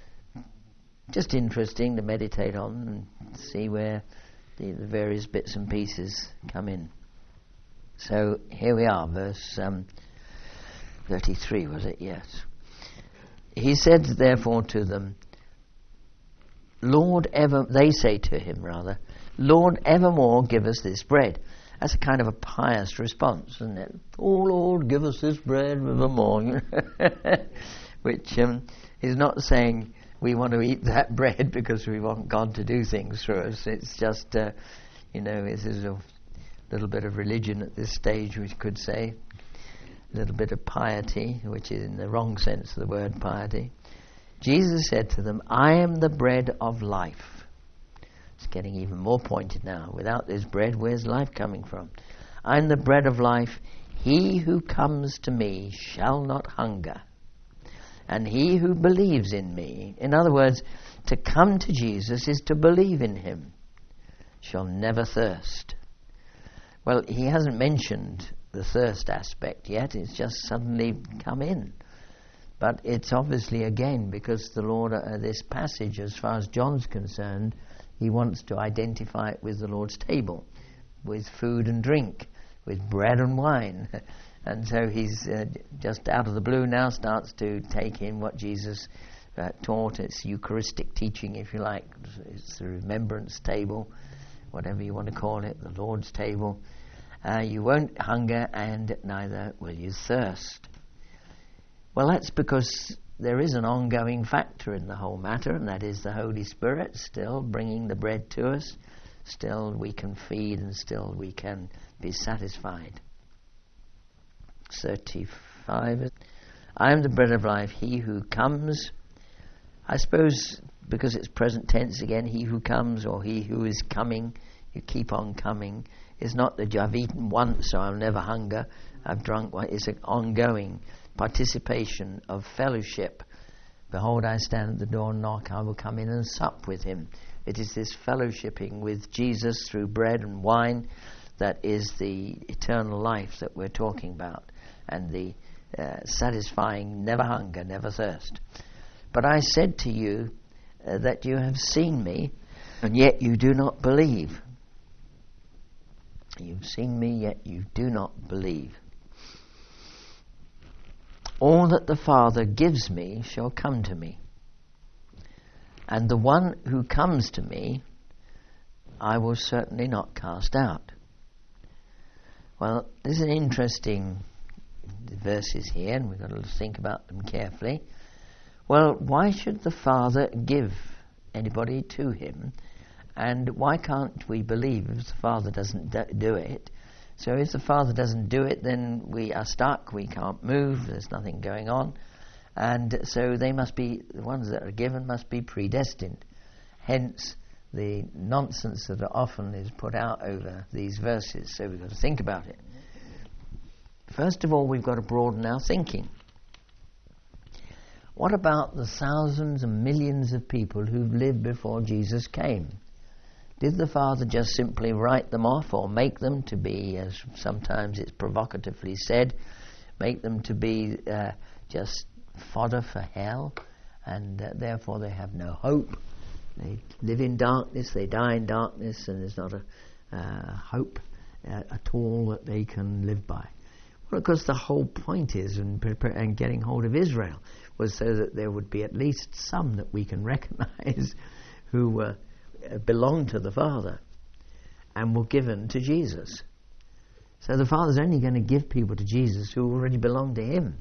Just interesting to meditate on and see where the various bits and pieces come in. So here we are, verse 33, was it? Yes. He said therefore to them, they say to him, Lord, evermore give us this bread. That's a kind of a pious response, isn't it? Oh Lord, give us this bread evermore. Which is not saying we want to eat that bread because we want God to do things through us. It's just, this is a little bit of religion at this stage, we could say. A little bit of piety, which is in the wrong sense of the word piety. Jesus said to them, I am the bread of life. It's getting even more pointed now. Without this bread, where's life coming from? I am the bread of life. He who comes to me shall not hunger. And he who believes in me, in other words, to come to Jesus is to believe in him, shall never thirst. Well, he hasn't mentioned the thirst aspect yet. It's just suddenly come in. But it's obviously, again, because the Lord, this passage, as far as John's concerned, he wants to identify it with the Lord's table, with food and drink, with bread and wine. And so he's just out of the blue now starts to take in what Jesus taught. It's Eucharistic teaching, if you like. It's the remembrance table, whatever you want to call it, the Lord's table. You won't hunger, and neither will you thirst. Well, that's because there is an ongoing factor in the whole matter, and that is the Holy Spirit still bringing the bread to us. Still we can feed, and still we can be satisfied. 35. I am the bread of life. He who comes, I suppose because it's present tense again, he who comes or he who is coming, you keep on coming, is not that I've eaten once so I'll never hunger, I've drunk once. It's an ongoing participation of fellowship. Behold, I stand at the door and knock, I will come in and sup with him. It is this fellowshipping with Jesus through bread and wine that is the eternal life that we're talking about, and the satisfying never hunger, never thirst. But I said to you that you have seen me, and yet you do not believe. You've seen me, yet you do not believe. All that the Father gives me shall come to me, and the one who comes to me I will certainly not cast out. Well, there's an interesting verses here, and we've got to think about them carefully. Well, why should the Father give anybody to him? And why can't we believe if the Father doesn't do it? So if the Father doesn't do it, then we are stuck, we can't move, there's nothing going on. And so they must be, the ones that are given must be predestined. Hence the nonsense that often is put out over these verses. So we've got to think about it. First of all, we've got to broaden our thinking. What about the thousands and millions of people who've lived before Jesus came? Did the Father just simply write them off, or make them to be, as sometimes it's provocatively said, make them to be just fodder for hell, and therefore they have no hope? They live in darkness, they die in darkness, and there's not a hope at all that they can live by. Well, of course, the whole point is, and getting hold of Israel, was so that there would be at least some that we can recognize who belonged to the Father and were given to Jesus. So the Father's only going to give people to Jesus who already belong to Him.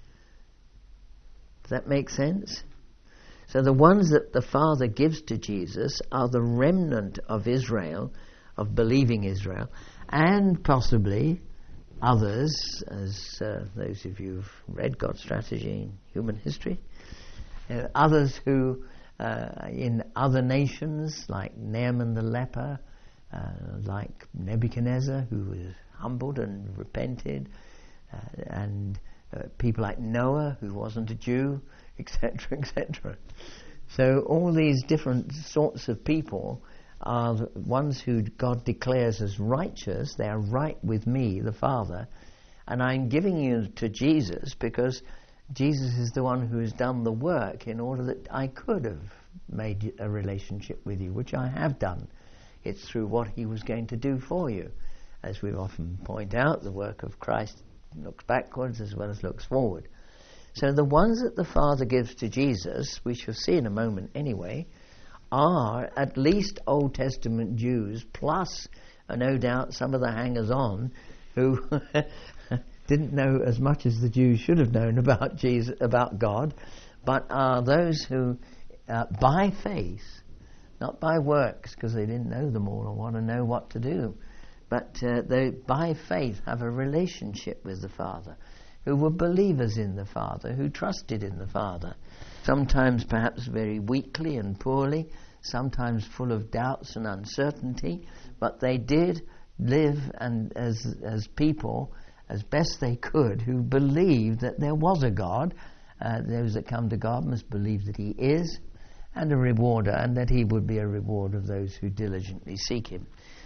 Does that make sense? So the ones that the Father gives to Jesus are the remnant of Israel, of believing Israel, and possibly others, as those of you who've read God's strategy in human history, others who in other nations, like Naaman the leper, like Nebuchadnezzar, who was humbled and repented, and people like Noah, who wasn't a Jew, etc., etc. So all these different sorts of people are the ones who God declares as righteous. They are right with me, the Father, and I'm giving you to Jesus because Jesus is the one who has done the work in order that I could have made a relationship with you, which I have done. It's through what He was going to do for you. As we often point out, the work of Christ looks backwards as well as looks forward. So the ones that the Father gives to Jesus, we shall see in a moment anyway, are at least Old Testament Jews, plus no doubt some of the hangers-on who didn't know as much as the Jews should have known about Jesus, about God, but are those who, by faith, not by works, because they didn't know them all or want to know what to do, but they, by faith, have a relationship with the Father, who were believers in the Father, who trusted in the Father, sometimes perhaps very weakly and poorly, sometimes full of doubts and uncertainty, but they did live and as people as best they could, who believed that there was a God. Those that come to God must believe that He is, and a rewarder, and that He would be a reward of those who diligently seek Him.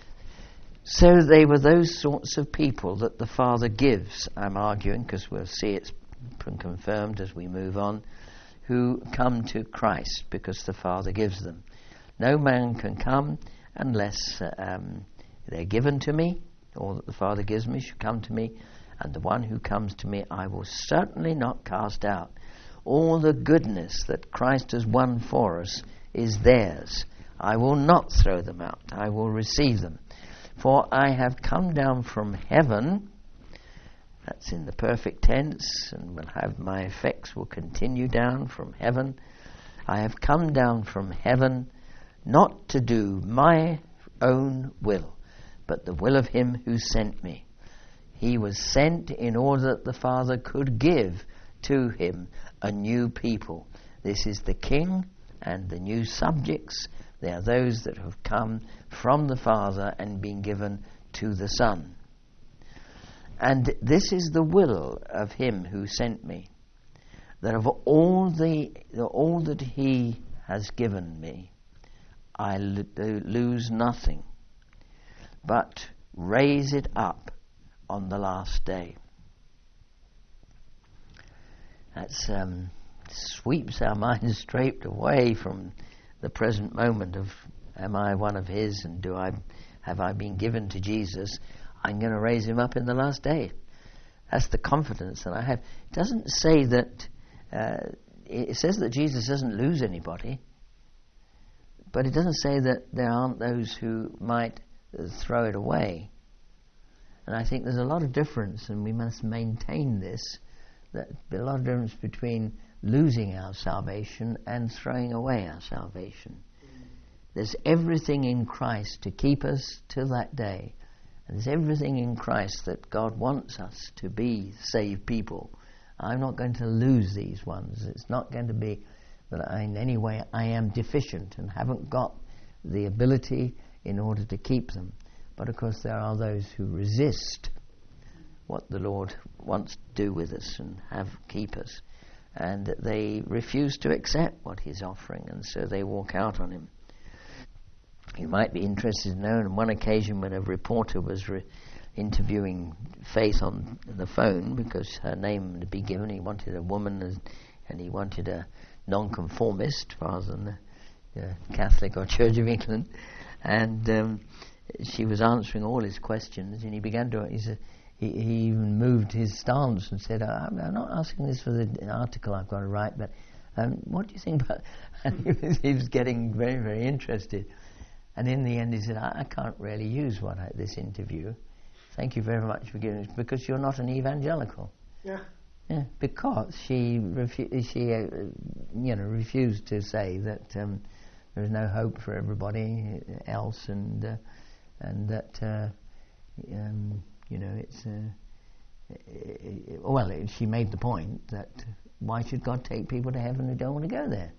So they were those sorts of people that the Father gives, I'm arguing, because we'll see it's confirmed as we move on, who come to Christ because the Father gives them. No man can come unless they're given to me, or that the Father gives me should come to me, and the one who comes to me I will certainly not cast out. All the goodness that Christ has won for us is theirs. I will not throw them out. I will receive them. For I have come down from heaven. That's in the perfect tense, and will have my effects will continue down from heaven. I have come down from heaven not to do my own will, but the will of Him who sent me. He was sent in order that the Father could give to Him a new people. This is the King and the new subjects. They are those that have come from the Father and been given to the Son. And this is the will of Him who sent me, that of all that He has given me, I lose nothing, but raise it up on the last day. That sweeps our minds straight away from the present moment of, am I one of His, and have I been given to Jesus? I'm going to raise Him up in the last day. That's the confidence that I have. It doesn't say that, it says that Jesus doesn't lose anybody, but it doesn't say that there aren't those who might throw it away. And I think there's a lot of difference, and we must maintain this, that there's a lot of difference between losing our salvation and throwing away our salvation. There's everything in Christ to keep us till that day, There's everything in Christ that God wants us to be saved people. I'm not going to lose these ones. It's not going to be that in any way I am deficient and haven't got the ability in order to keep them. But of course there are those who resist what the Lord wants to do with us and keep us. And they refuse to accept what He's offering, and so they walk out on Him. You might be interested to know, on one occasion when a reporter was interviewing Faith on the phone, because her name to be given, he wanted a woman and he wanted a nonconformist rather than a Catholic or Church of England, and she was answering all his questions, and he began to, he even moved his stance and said, I'm not asking this for the article I've got to write, but what do you think about, and he was getting very, very interested. And in the end he said, I can't really use this interview. Thank you very much for giving it, because you're not an evangelical. Yeah. Yeah, because she refused to say that there is no hope for everybody else, and that she made the point that why should God take people to heaven who don't want to go there?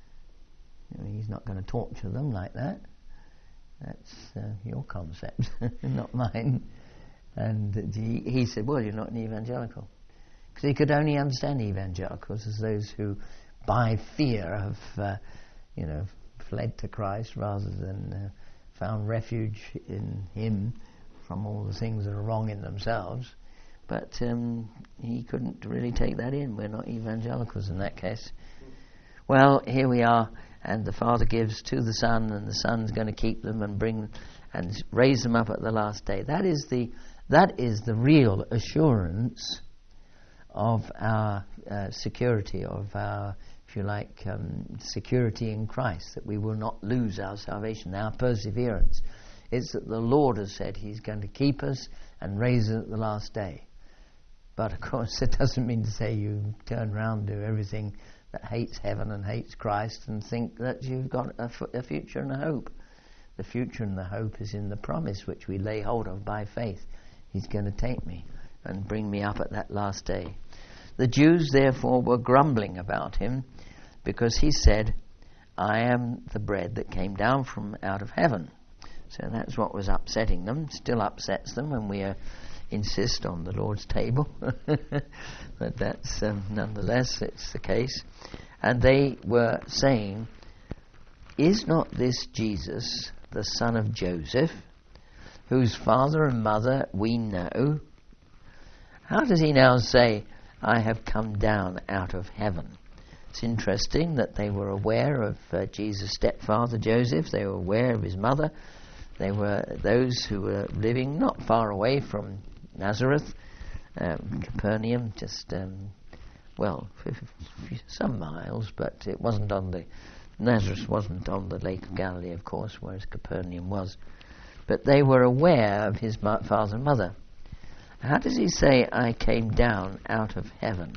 He's not going to torture them like that. That's your concept, not mine. And he said, well, you're not an evangelical. Because he could only understand evangelicals as those who, by fear, have, fled to Christ rather than found refuge in Him from all the things that are wrong in themselves. But he couldn't really take that in. We're not evangelicals in that case. Well, here we are, and the Father gives to the Son, and the Son's going to keep them and bring and raise them up at the last day. That is the real assurance of our security, of our, if you like, security in Christ, that we will not lose our salvation, our perseverance. It's that the Lord has said He's going to keep us and raise us at the last day. But of course it doesn't mean to say you turn around and do everything that hates heaven and hates Christ and think that you've got a future and a hope. The future and the hope is in the promise which we lay hold of by faith. He's going to take me and bring me up at that last day. The Jews therefore were grumbling about Him, because He said, I am the bread that came down from out of heaven. So that's what was upsetting them. Still upsets them when we insist on the Lord's table. But that's nonetheless, it's the case. And they were saying, is not this Jesus, the son of Joseph, whose father and mother we know? How does He now say, I have come down out of heaven? It's interesting that they were aware of Jesus' stepfather Joseph. They were aware of his mother. They were those who were living not far away from Nazareth, Capernaum, just some miles, but it wasn't Nazareth wasn't on the Lake of Galilee, of course, whereas Capernaum was. But they were aware of his father and mother. How does He say, I came down out of heaven?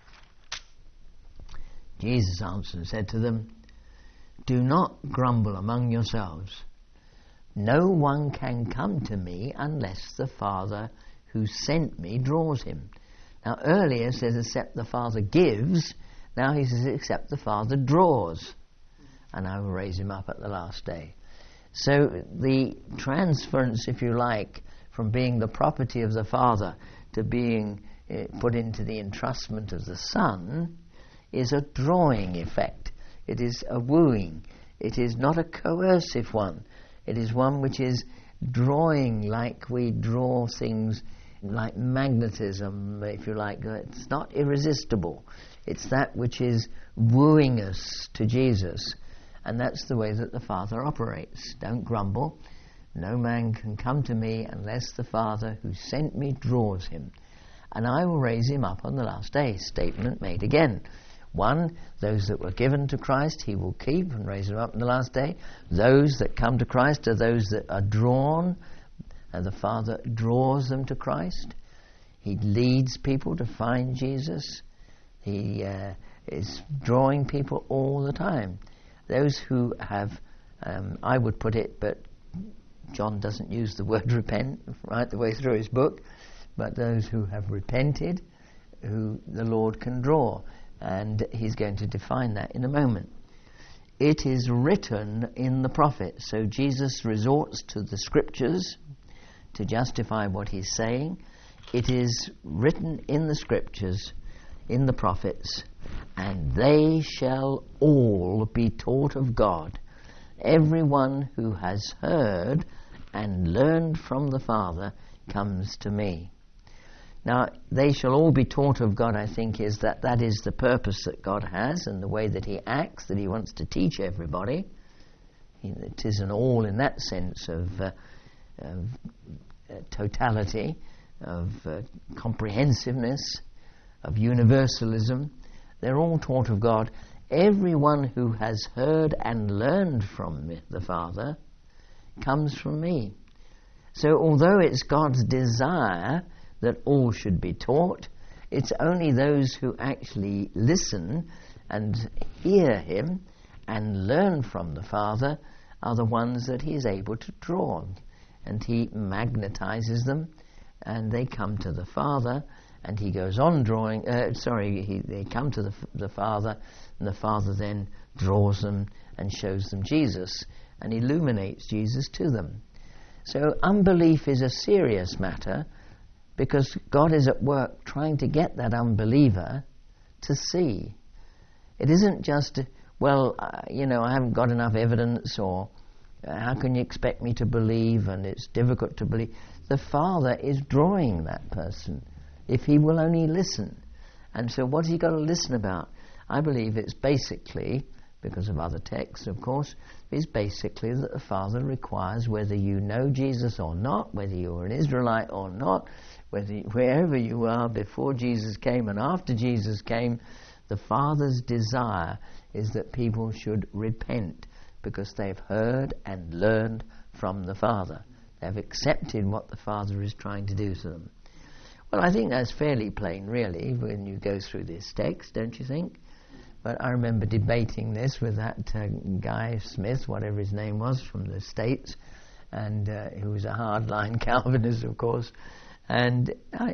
Jesus answered and said to them, do not grumble among yourselves. No one can come to me unless the Father who sent me draws him. Now earlier it says, except the Father gives. Now He says, except the Father draws. And I will raise him up at the last day. So the transference, if you like, from being the property of the Father to being put into the entrustment of the Son is a drawing effect. It is a wooing. It is not a coercive one. It is one which is drawing, like we draw things like magnetism, if you like. It's not irresistible. It's that which is wooing us to Jesus. And that's the way that the Father operates. Don't grumble. No man can come to me unless the Father who sent me draws him. And I will raise him up on the last day. Statement made again. One, those that were given to Christ He will keep and raise them up on the last day. Those that come to Christ are those that are drawn, and the Father draws them to Christ. He leads people to find Jesus. He is drawing people all the time. Those who have, I would put it, but John doesn't use the word repent right the way through his book, but those who have repented, who the Lord can draw. And he's going to define that in a moment. It is written in the prophets. So Jesus resorts to the scriptures to justify what he's saying. It is written in the scriptures, in the prophets, and they shall all be taught of God. Everyone who has heard and learned from the Father comes to me. Now, they shall all be taught of God, I think, is that is the purpose that God has and the way that he acts, that he wants to teach everybody. It is an all in that sense of totality, of comprehensiveness, of universalism. They're all taught of God. Everyone who has heard and learned from the Father comes from me. So although it's God's desire that all should be taught, it's only those who actually listen and hear him and learn from the Father are the ones that he is able to draw. And he magnetizes them, and they come to the Father, and he goes on drawing, they come to the Father, and the Father then draws them and shows them Jesus, and illuminates Jesus to them. So unbelief is a serious matter, because God is at work trying to get that unbeliever to see. It isn't just, I haven't got enough evidence, or how can you expect me to believe, and it's difficult to believe. The Father is drawing that person, if he will only listen. And so what's he got to listen about? I believe it's basically, because of other texts, of course, is basically that the Father requires, whether you know Jesus or not, whether you're an Israelite or not, wherever you are before Jesus came and after Jesus came, the Father's desire is that people should repent because they've heard and learned from the Father. They've accepted what the Father is trying to do to them. Well, I think that's fairly plain, really, when you go through this text, don't you think? But I remember debating this with that guy Smith, whatever his name was, from the States, and who was a hardline Calvinist, of course. And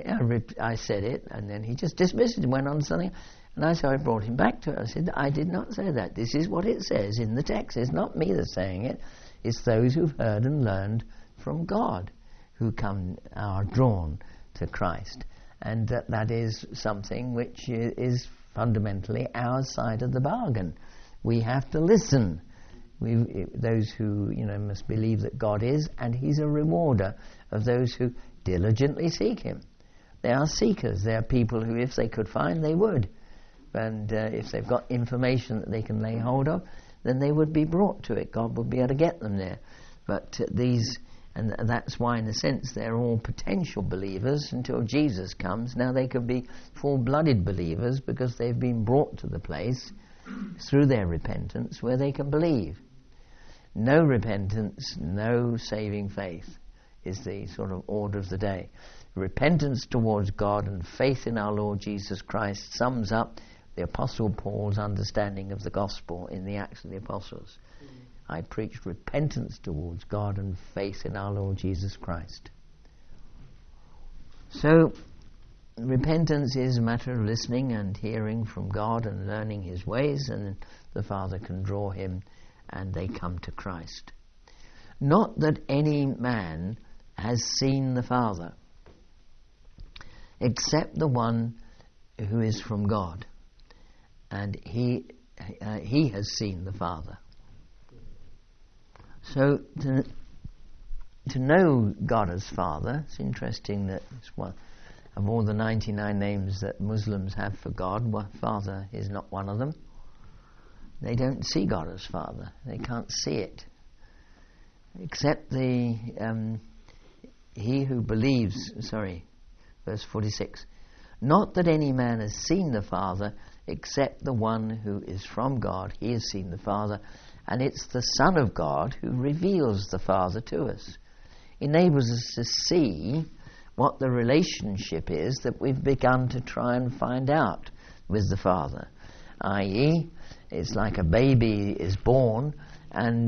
I said it, and then he just dismissed it and went on to something. And I brought him back to it. I said, I did not say that. This is what it says in the text. It's not me that's saying it. It's those who've heard and learned from God who are drawn to Christ. And that is something which is fundamentally our side of the bargain. We have to listen. Those who must believe that God is, and he's a rewarder of those who diligently seek him. They are seekers. They are people who, if they could find, they would. And if they've got information that they can lay hold of, then they would be brought to it. God would be able to get them there. But and that's why, in a sense, they're all potential believers until Jesus comes. Now they could be full-blooded believers because they've been brought to the place through their repentance where they can believe. No repentance, no saving faith is the sort of order of the day. Repentance towards God and faith in our Lord Jesus Christ sums up the Apostle Paul's understanding of the gospel in the Acts of the Apostles. I preached repentance towards God and faith in our Lord Jesus Christ. So, repentance is a matter of listening and hearing from God and learning his ways, and the Father can draw him and they come to Christ. Not that any man has seen the Father, except the one who is from God, and he has seen the Father. So to know God as Father, it's interesting that it's one of all the 99 names that Muslims have for God, Father is not one of them. They don't see God as Father. They can't see it. Except he who believes, verse 46, not that any man has seen the Father, except the one who is from God. He has seen the Father, and it's the Son of God who reveals the Father to us. Enables us to see what the relationship is that we've begun to try and find out with the Father. I.e., it's like a baby is born, and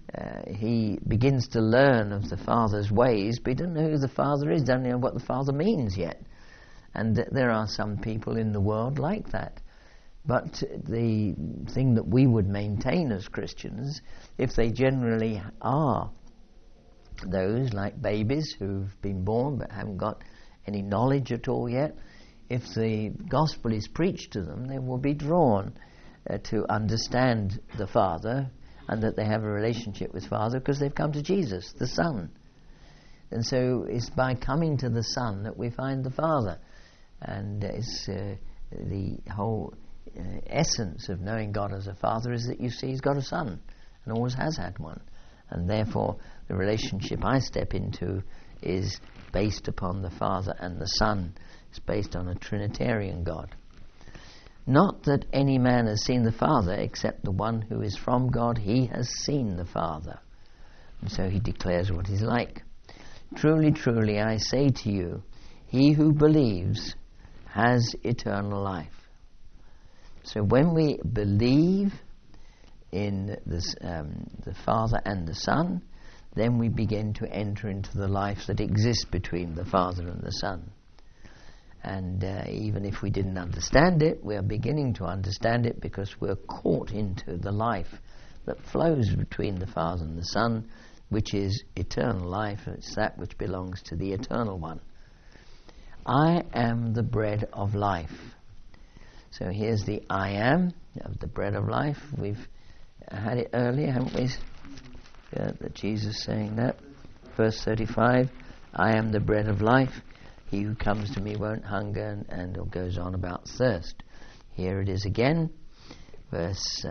he begins to learn of the Father's ways, but he doesn't know who the Father is, doesn't know what the Father means yet. And there are some people in the world like that. But the thing that we would maintain as Christians, if they generally are those like babies who've been born but haven't got any knowledge at all yet, if the gospel is preached to them, they will be drawn to understand the Father and that they have a relationship with Father because they've come to Jesus, the Son. And so it's by coming to the Son that we find the Father. And it's the whole essence of knowing God as a Father is that you see He's got a Son and always has had one. And therefore the relationship I step into is based upon the Father and the Son. It's based on a Trinitarian God. Not that any man has seen the Father except the one who is from God, he has seen the Father. And so he declares what he's like. Truly, truly, I say to you, he who believes has eternal life. So when we believe in this, the Father and the Son, then we begin to enter into the life that exists between the Father and the Son. And even if we didn't understand it, we are beginning to understand it because we're caught into the life that flows between the Father and the Son, which is eternal life. It's that which belongs to the Eternal One. I am the bread of life. So here's the I am of the bread of life. We've had it earlier, haven't we? That Jesus saying that. Verse 35, I am the bread of life. He who comes to me won't hunger, and it goes on about thirst. Here it is again, verse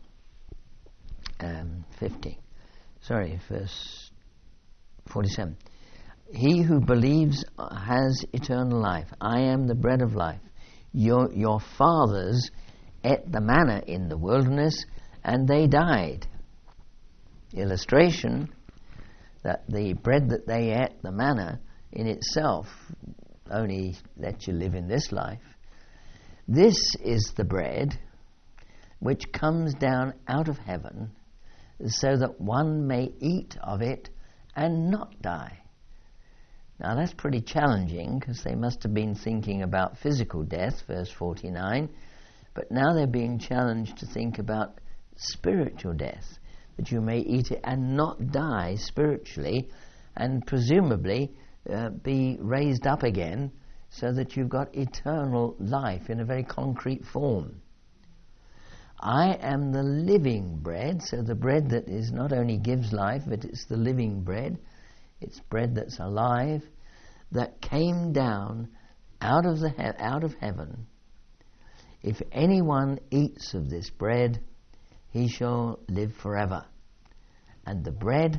47. He who believes has eternal life. I am the bread of life. Your fathers ate the manna in the wilderness, and they died. Illustration that the bread that they ate, the manna, in itself only lets you live in this life. This is the bread which comes down out of heaven so that one may eat of it and not die. Now that's pretty challenging because they must have been thinking about physical death, verse 49, but now they're being challenged to think about spiritual death, that you may eat it and not die spiritually, and presumably be raised up again so that you've got eternal life in a very concrete form. I am the living bread, so the bread that is not only gives life, but it's the living bread. It's bread that's alive, that came down out of heaven. If anyone eats of this bread, he shall live forever. And the bread,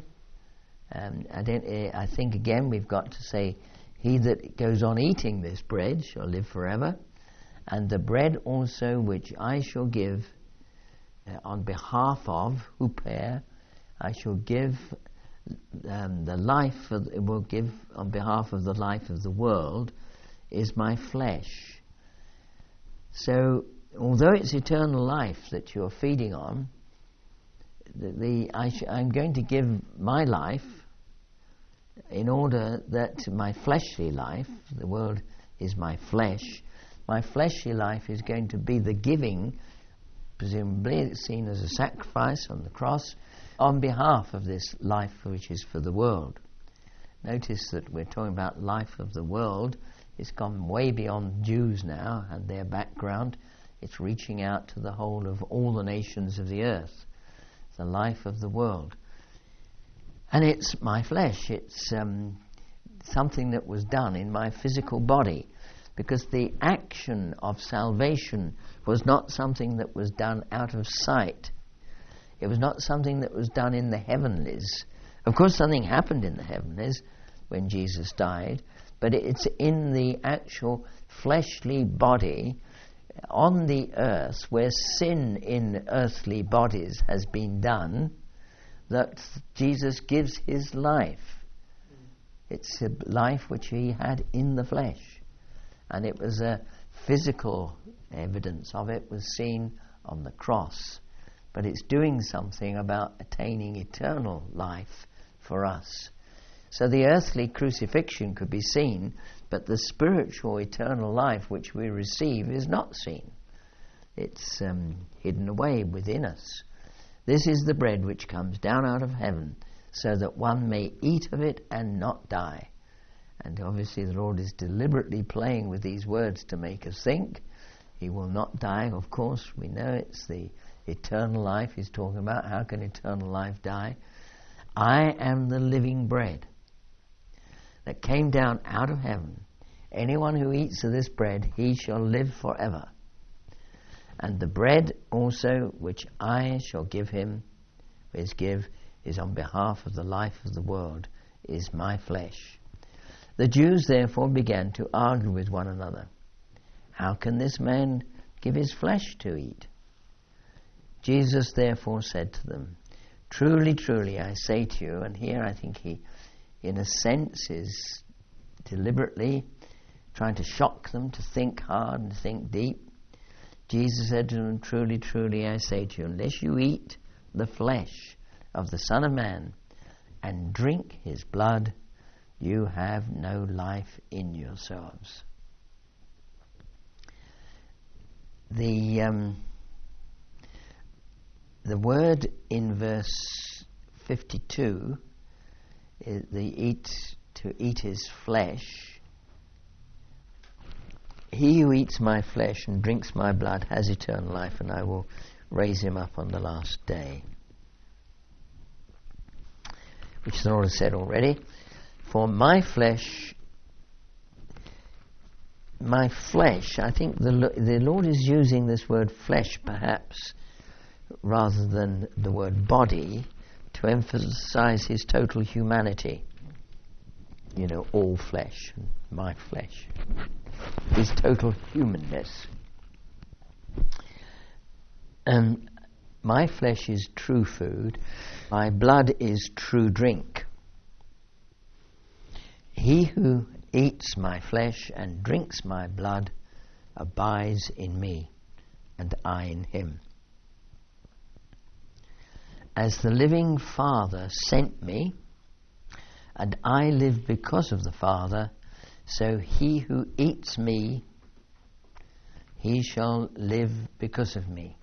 I think again we've got to say, he that goes on eating this bread shall live forever. And the bread also which I shall give on behalf of Huper, I shall give the life, will give on behalf of the life of the world, is my flesh. So, although it's eternal life that you're feeding on, I'm going to give my life in order that my fleshly life, the world is my fleshly life is going to be the giving, presumably it's seen as a sacrifice on the cross, on behalf of this life which is for the world. Notice that we're talking about life of the world. It's gone way beyond Jews now and their background. It's reaching out to the whole of all the nations of the earth. The life of the world. And it's my flesh. It's something that was done in my physical body, because the action of salvation was not something that was done out of sight. It was not something that was done in the heavenlies. Of course, something happened in the heavenlies when Jesus died, but it's in the actual fleshly body on the earth, where sin in earthly bodies has been done, that Jesus gives his life. It's a life which he had in the flesh, and it was a physical evidence of it was seen on the cross. but it's doing something about attaining eternal life for us. So the earthly crucifixion could be seen, but the spiritual eternal life which we receive is not seen. It's hidden away within us. This is the bread which comes down out of heaven, so that one may eat of it and not die. And obviously the Lord is deliberately playing with these words to make us think. He will not die, of course. We know it's the eternal life he's talking about. How can eternal life die? I am the living bread that came down out of heaven. Anyone who eats of this bread, he shall live forever. And the bread also which I shall give him, is on behalf of the life of the world, is my flesh. The Jews therefore began to argue with one another. How can this man give his flesh to eat? Jesus therefore said to them, Truly, truly, I say to you, and here I think he, in a sense, is deliberately trying to shock them to think hard and think deep. Jesus said to them, Truly, truly, I say to you, unless you eat the flesh of the Son of Man and drink his blood, you have no life in yourselves. The word in verse 52, to eat his flesh. He who eats my flesh and drinks my blood has eternal life, and I will raise him up on the last day. Which the Lord has said already. For my flesh, I think the Lord is using this word flesh perhaps rather than the word body to emphasize his total humanity. You know, all flesh, and my flesh. His total humanness. And my flesh is true food, my blood is true drink. He who eats my flesh and drinks my blood abides in me, and I in him. As the living Father sent me, and I live because of the Father, so he who eats me, he shall live because of me.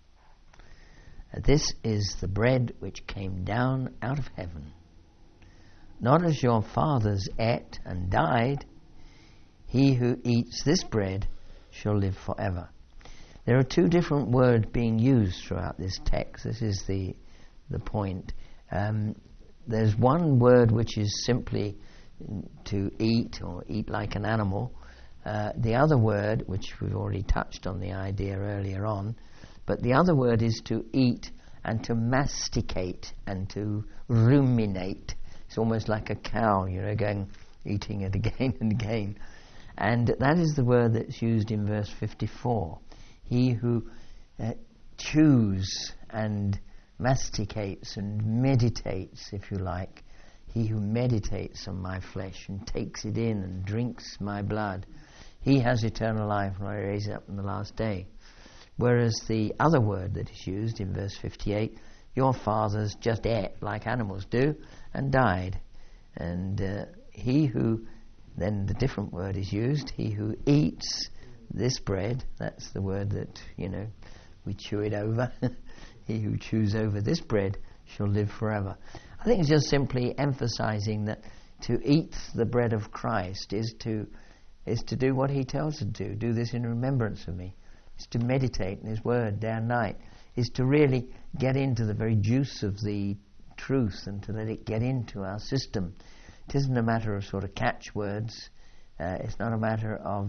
This is the bread which came down out of heaven. Not as your fathers ate and died, he who eats this bread shall live forever. There are two different words being used throughout this text. This is the point. There's one word which is simply to eat or eat like an animal. The other word, which we've already touched on the idea earlier on, but the other word is to eat and to masticate and to ruminate. It's almost like a cow, eating it again and again. And that is the word that's used in verse 54. He who chews and masticates and meditates, if you like, he who meditates on my flesh and takes it in and drinks my blood, he has eternal life when I raise it up on the last day. Whereas the other word that is used in verse 58, your fathers just ate like animals do and died. And he who, then the different word is used, he who eats this bread, that's the word that, we chew it over. He who chews over this bread shall live forever. I think it's just simply emphasizing that to eat the bread of Christ is to do what he tells us to do. Do this in remembrance of me. It's to meditate in his word day and night. Is to really get into the very juice of the truth and to let it get into our system. It isn't a matter of sort of catchwords. It's not a matter of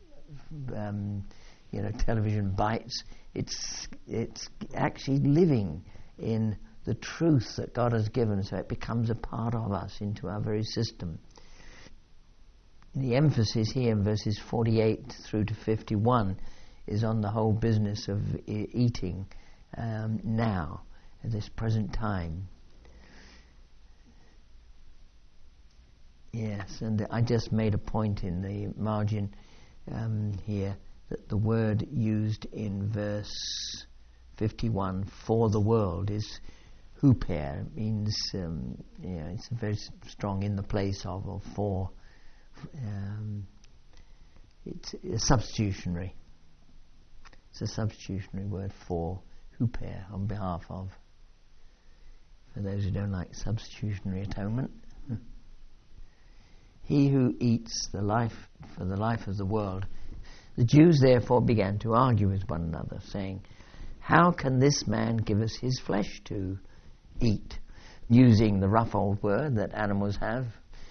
television bites. It's actually living in the truth that God has given, so it becomes a part of us into our very system. The emphasis here in verses 48 through to 51 is on the whole business of eating now, at this present time. Yes, and I just made a point in the margin here that the word used in verse 51 for the world is huper. It means it's a very strong in the place of or for. It's a substitutionary. It's a substitutionary word for huper, on behalf of. For those who don't like substitutionary atonement. He who eats the life for the life of the world. The Jews therefore began to argue with one another, saying, how can this man give us his flesh to eat? Using the rough old word that animals have.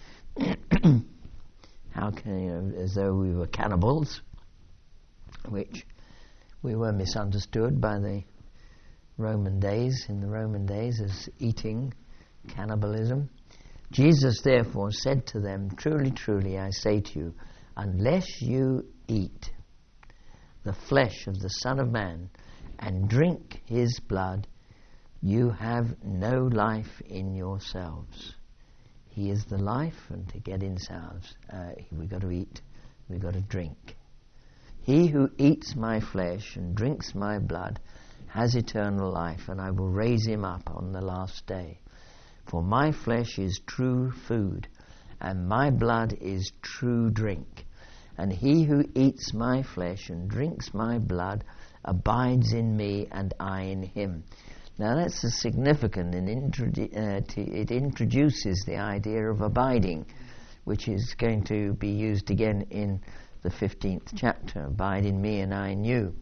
How can, as though we were cannibals, which we were misunderstood by the Roman days, in the Roman days, as eating, cannibalism. Jesus therefore said to them, truly, truly, I say to you, unless you eat the flesh of the Son of Man and drink his blood, you have no life in yourselves. He is the life, and to get in ourselves, we've got to eat, we've got to drink. He who eats my flesh and drinks my blood has eternal life, and I will raise him up on the last day. For my flesh is true food, and my blood is true drink. And he who eats my flesh and drinks my blood abides in me, and I in him. Now that's significant, and it introduces the idea of abiding, which is going to be used again in the 15th chapter, abide in me and I in you.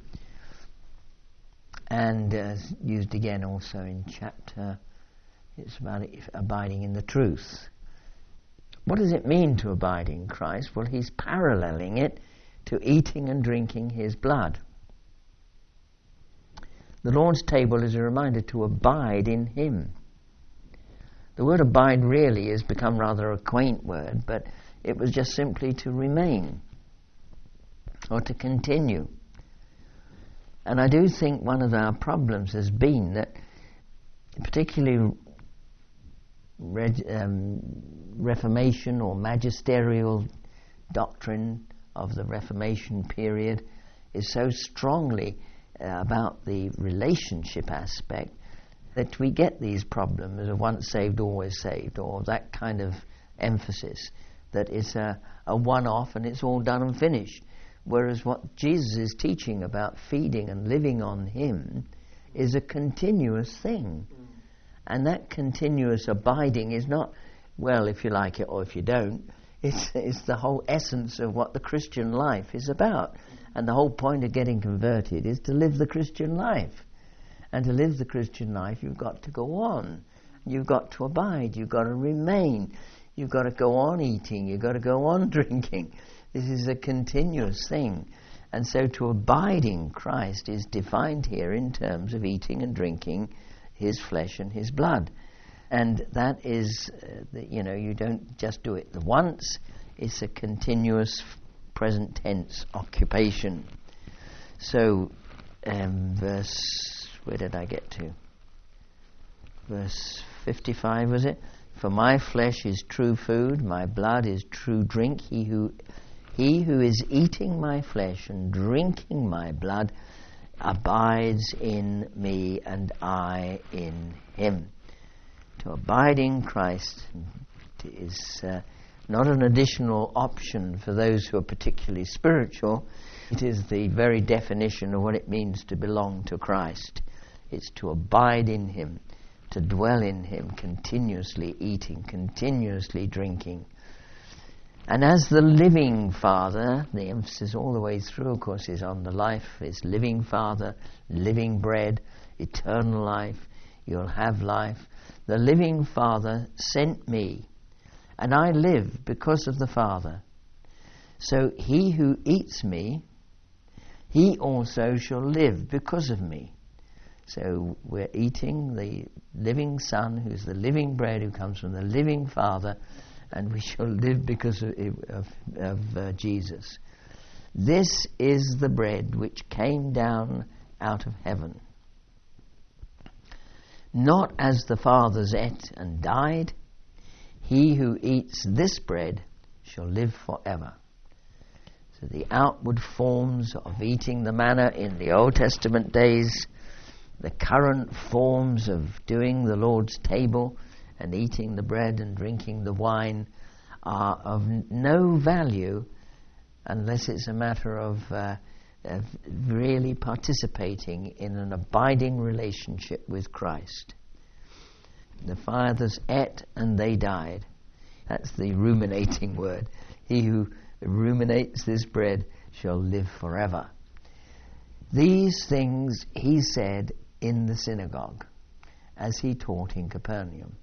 And used again also in chapter, it's about abiding in the truth. What does it mean to abide in Christ? Well, he's paralleling it to eating and drinking his blood. The Lord's table is a reminder to abide in him. The word abide really has become rather a quaint word, but it was just simply to remain or to continue. And I do think one of our problems has been that, particularly Reformation or magisterial doctrine of the Reformation period, is so strongly about the relationship aspect that we get these problems of once saved, always saved, or that kind of emphasis that it's a one-off and it's all done and finished. Whereas what Jesus is teaching about feeding and living on him is a continuous thing. And that continuous abiding is not, well, if you like it or if you don't. It's the whole essence of what the Christian life is about. And the whole point of getting converted is to live the Christian life. And to live the Christian life, you've got to go on. You've got to abide. You've got to remain. You've got to go on eating. You've got to go on drinking. This is a continuous thing. And so to abide in Christ is defined here in terms of eating and drinking his flesh and his blood. And that is, you don't just do it the once. It's a continuous present tense occupation. So, where did I get to? Verse 55, was it? For my flesh is true food, my blood is true drink. He who is eating my flesh and drinking my blood abides in me and I in him. To abide in Christ is not an additional option for those who are particularly spiritual. It is the very definition of what it means to belong to Christ. It's to abide in him, to dwell in him, continuously eating, continuously drinking. And as the living Father, the emphasis all the way through, of course, is on the life, is living Father, living bread, eternal life, you'll have life. The living Father sent me, and I live because of the Father. So he who eats me, he also shall live because of me. So we're eating the living Son, who's the living bread, who comes from the living Father, and we shall live because of Jesus. This is the bread which came down out of heaven. Not as the fathers ate and died, he who eats this bread shall live forever. So the outward forms of eating the manna in the Old Testament days the current forms of doing the Lord's table and eating the bread and drinking the wine are of no value unless it's a matter of really participating in an abiding relationship with Christ. The fathers ate and they died. That's the ruminating word. He who ruminates this bread shall live forever. These things he said in the synagogue as he taught in Capernaum.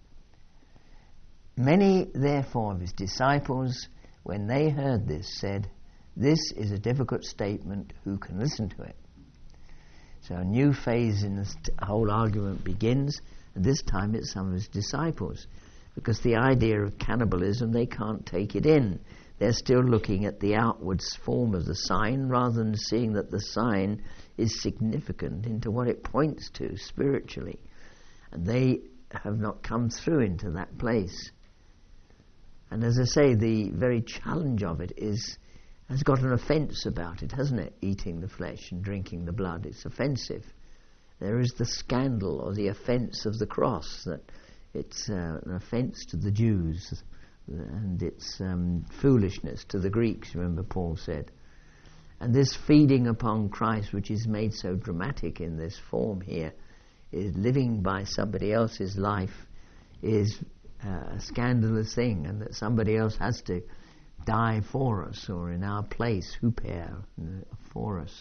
Many therefore of his disciples, when they heard this, said, "This is a difficult statement, who can listen to it?" So a new phase in this whole argument begins, and this time it's some of his disciples, because the idea of cannibalism, they can't take it in. They're still looking at the outward form of the sign rather than seeing that the sign is significant into what it points to spiritually. And they have not come through into that place. And as I say, the very challenge of it has got an offence about it, hasn't it? Eating the flesh and drinking the blood. It's offensive. There is the scandal or the offence of the cross, that it's an offence to the Jews, and it's foolishness to the Greeks, remember Paul said. And this feeding upon Christ, which is made so dramatic in this form here, is living by somebody else's life, is a scandalous thing, and that somebody else has to die for us or in our place, huper, for us,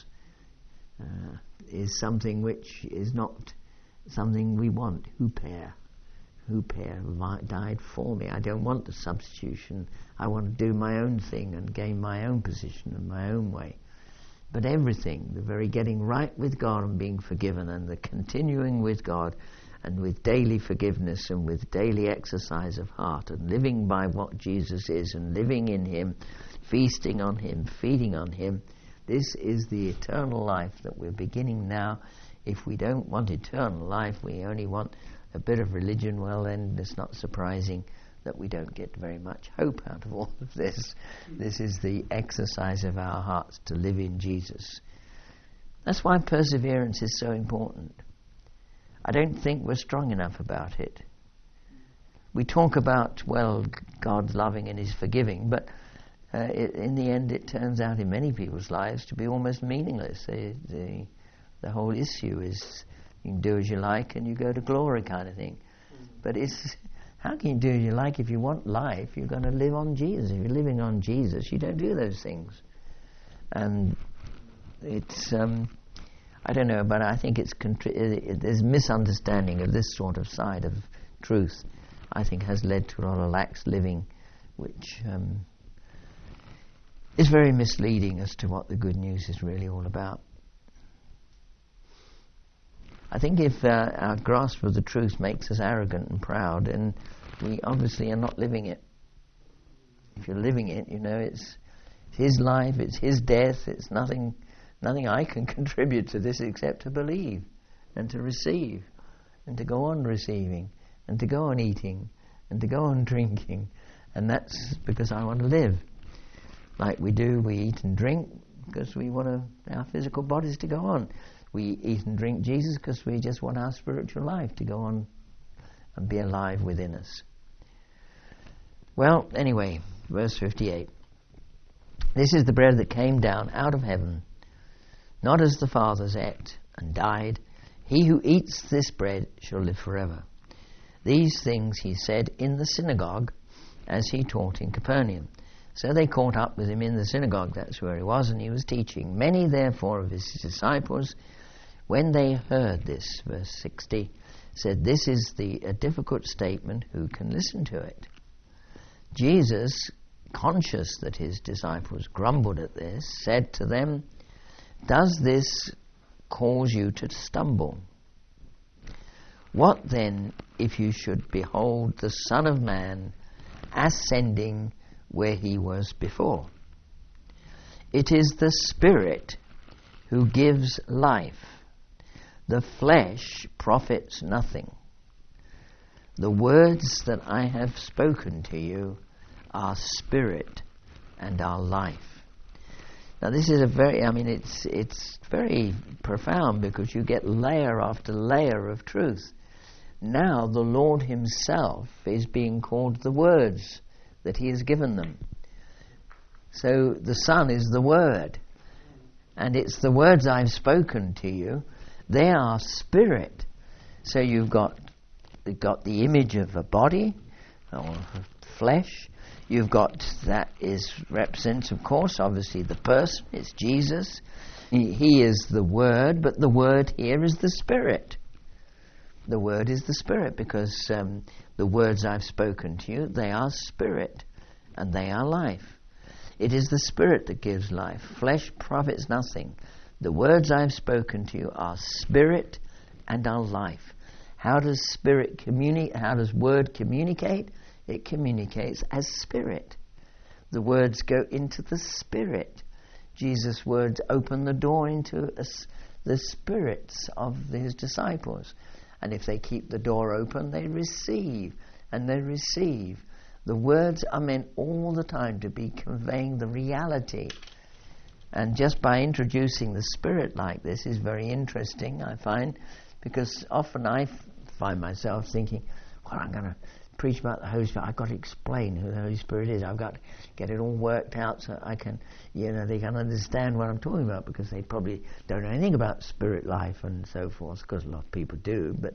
is something which is not something we want. Huper died for me. I don't want the substitution. I want to do my own thing and gain my own position in my own way. But everything, the very getting right with God and being forgiven, and the continuing with God and with daily forgiveness and with daily exercise of heart and living by what Jesus is and living in him, feasting on him, feeding on him, this is the eternal life that we're beginning now. If we don't want eternal life, we only want a bit of religion, well then it's not surprising that we don't get very much hope out of all of this. This is the exercise of our hearts to live in Jesus. That's why perseverance is so important. I don't think we're strong enough about it. We talk about, well, God's loving and His forgiving, but in the end it turns out in many people's lives to be almost meaningless. The whole issue is you can do as you like and you go to glory kind of thing. But how can you do as you like if you want life? You're going to live on Jesus. If you're living on Jesus, you don't do those things. And it's, I don't know, but I think there's misunderstanding of this sort of side of truth, I think, has led to a lot of lax living, which is very misleading as to what the good news is really all about. I think if our grasp of the truth makes us arrogant and proud, then we obviously are not living it. If you're living it, you know, it's His life, it's His death, it's nothing I can contribute to this except to believe and to receive and to go on receiving and to go on eating and to go on drinking. And that's because I want to live. Like we do, we eat and drink because we want our physical bodies to go on. We eat and drink Jesus because we just want our spiritual life to go on and be alive within us. Well, anyway, verse 58. This is the bread that came down out of heaven, not as the fathers ate and died. He who eats this bread shall live forever. These things he said in the synagogue as he taught in Capernaum. So they caught up with him in the synagogue, that's where he was, and he was teaching. Many therefore of his disciples, when they heard this, verse 60, said, "This is a difficult statement, who can listen to it?" Jesus, conscious that his disciples grumbled at this, said to them, "Does this cause you to stumble? What then if you should behold the Son of Man ascending where he was before? It is the Spirit who gives life. The flesh profits nothing. The words that I have spoken to you are spirit and are life." Now this is it's very profound, because you get layer after layer of truth. Now the Lord himself is being called the words that he has given them. So the Son is the Word, and it's the words I've spoken to you. They are spirit. So you've got the image of a body or flesh. You've got, that represents, of course, obviously the person. It's Jesus. He is the Word, but the Word here is the Spirit. The Word is the Spirit, because the words I've spoken to you, they are spirit, and they are life. It is the Spirit that gives life. Flesh profits nothing. The words I've spoken to you are spirit and are life. How does spirit communicate? How does word communicate? It communicates as spirit. The words go into the spirit. Jesus' words open the door into the spirits of his disciples. And if they keep the door open, they receive. And they receive. The words are meant all the time to be conveying the reality. And just by introducing the Spirit like this is very interesting, I find, because often I find myself thinking, well, I'm going to preach about the Holy Spirit. I've got to explain who the Holy Spirit is. I've got to get it all worked out so I can, they can understand what I'm talking about, because they probably don't know anything about spirit life and so forth, because a lot of people do, but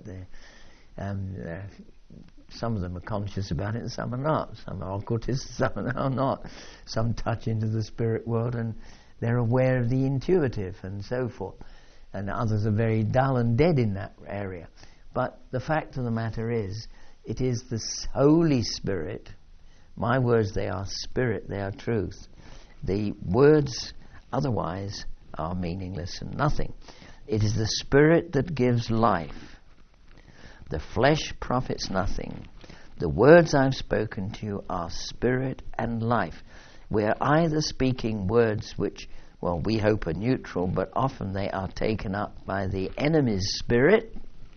some of them are conscious about it and some are not. Some are occultists, some are not. Some touch into the spirit world and they're aware of the intuitive and so forth. And others are very dull and dead in that area. But the fact of the matter is, it is the Holy Spirit. My words, they are spirit, they are truth. The words otherwise are meaningless and nothing. It is the Spirit that gives life. The flesh profits nothing. The words I've spoken to you are spirit and life. We're either speaking words which, we hope are neutral, but often they are taken up by the enemy's spirit,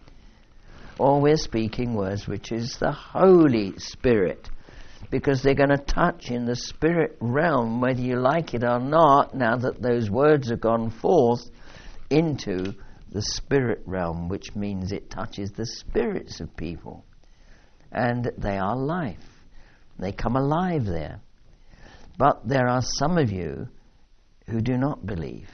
or we're speaking words which is the Holy Spirit, because they're going to touch in the spirit realm, whether you like it or not, now that those words have gone forth into the spirit realm, which means it touches the spirits of people. And they are life. They come alive there. But there are some of you who do not believe.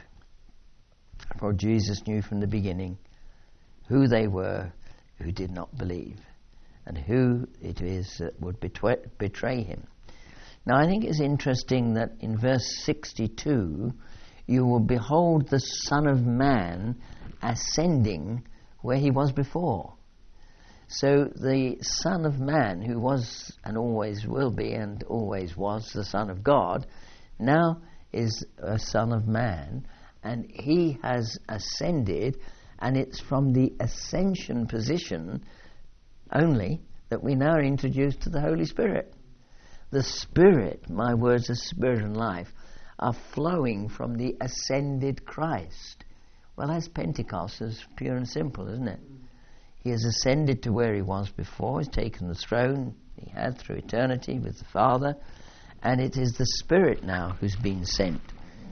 For Jesus knew from the beginning who they were who did not believe, and who it is that would betray him. Now I think it's interesting that in verse 62, you will behold the Son of Man ascending where he was before. So the Son of Man, who was and always will be and always was the Son of God, now is a Son of Man, and he has ascended, and it's from the ascension position only that we now are introduced to the Holy Spirit. The Spirit, my words of spirit and life, are flowing from the ascended Christ. Well, that's Pentecost, as pure and simple, isn't it? He has ascended to where he was before. He's taken the throne he had through eternity with the Father, and it is the Spirit now who's been sent.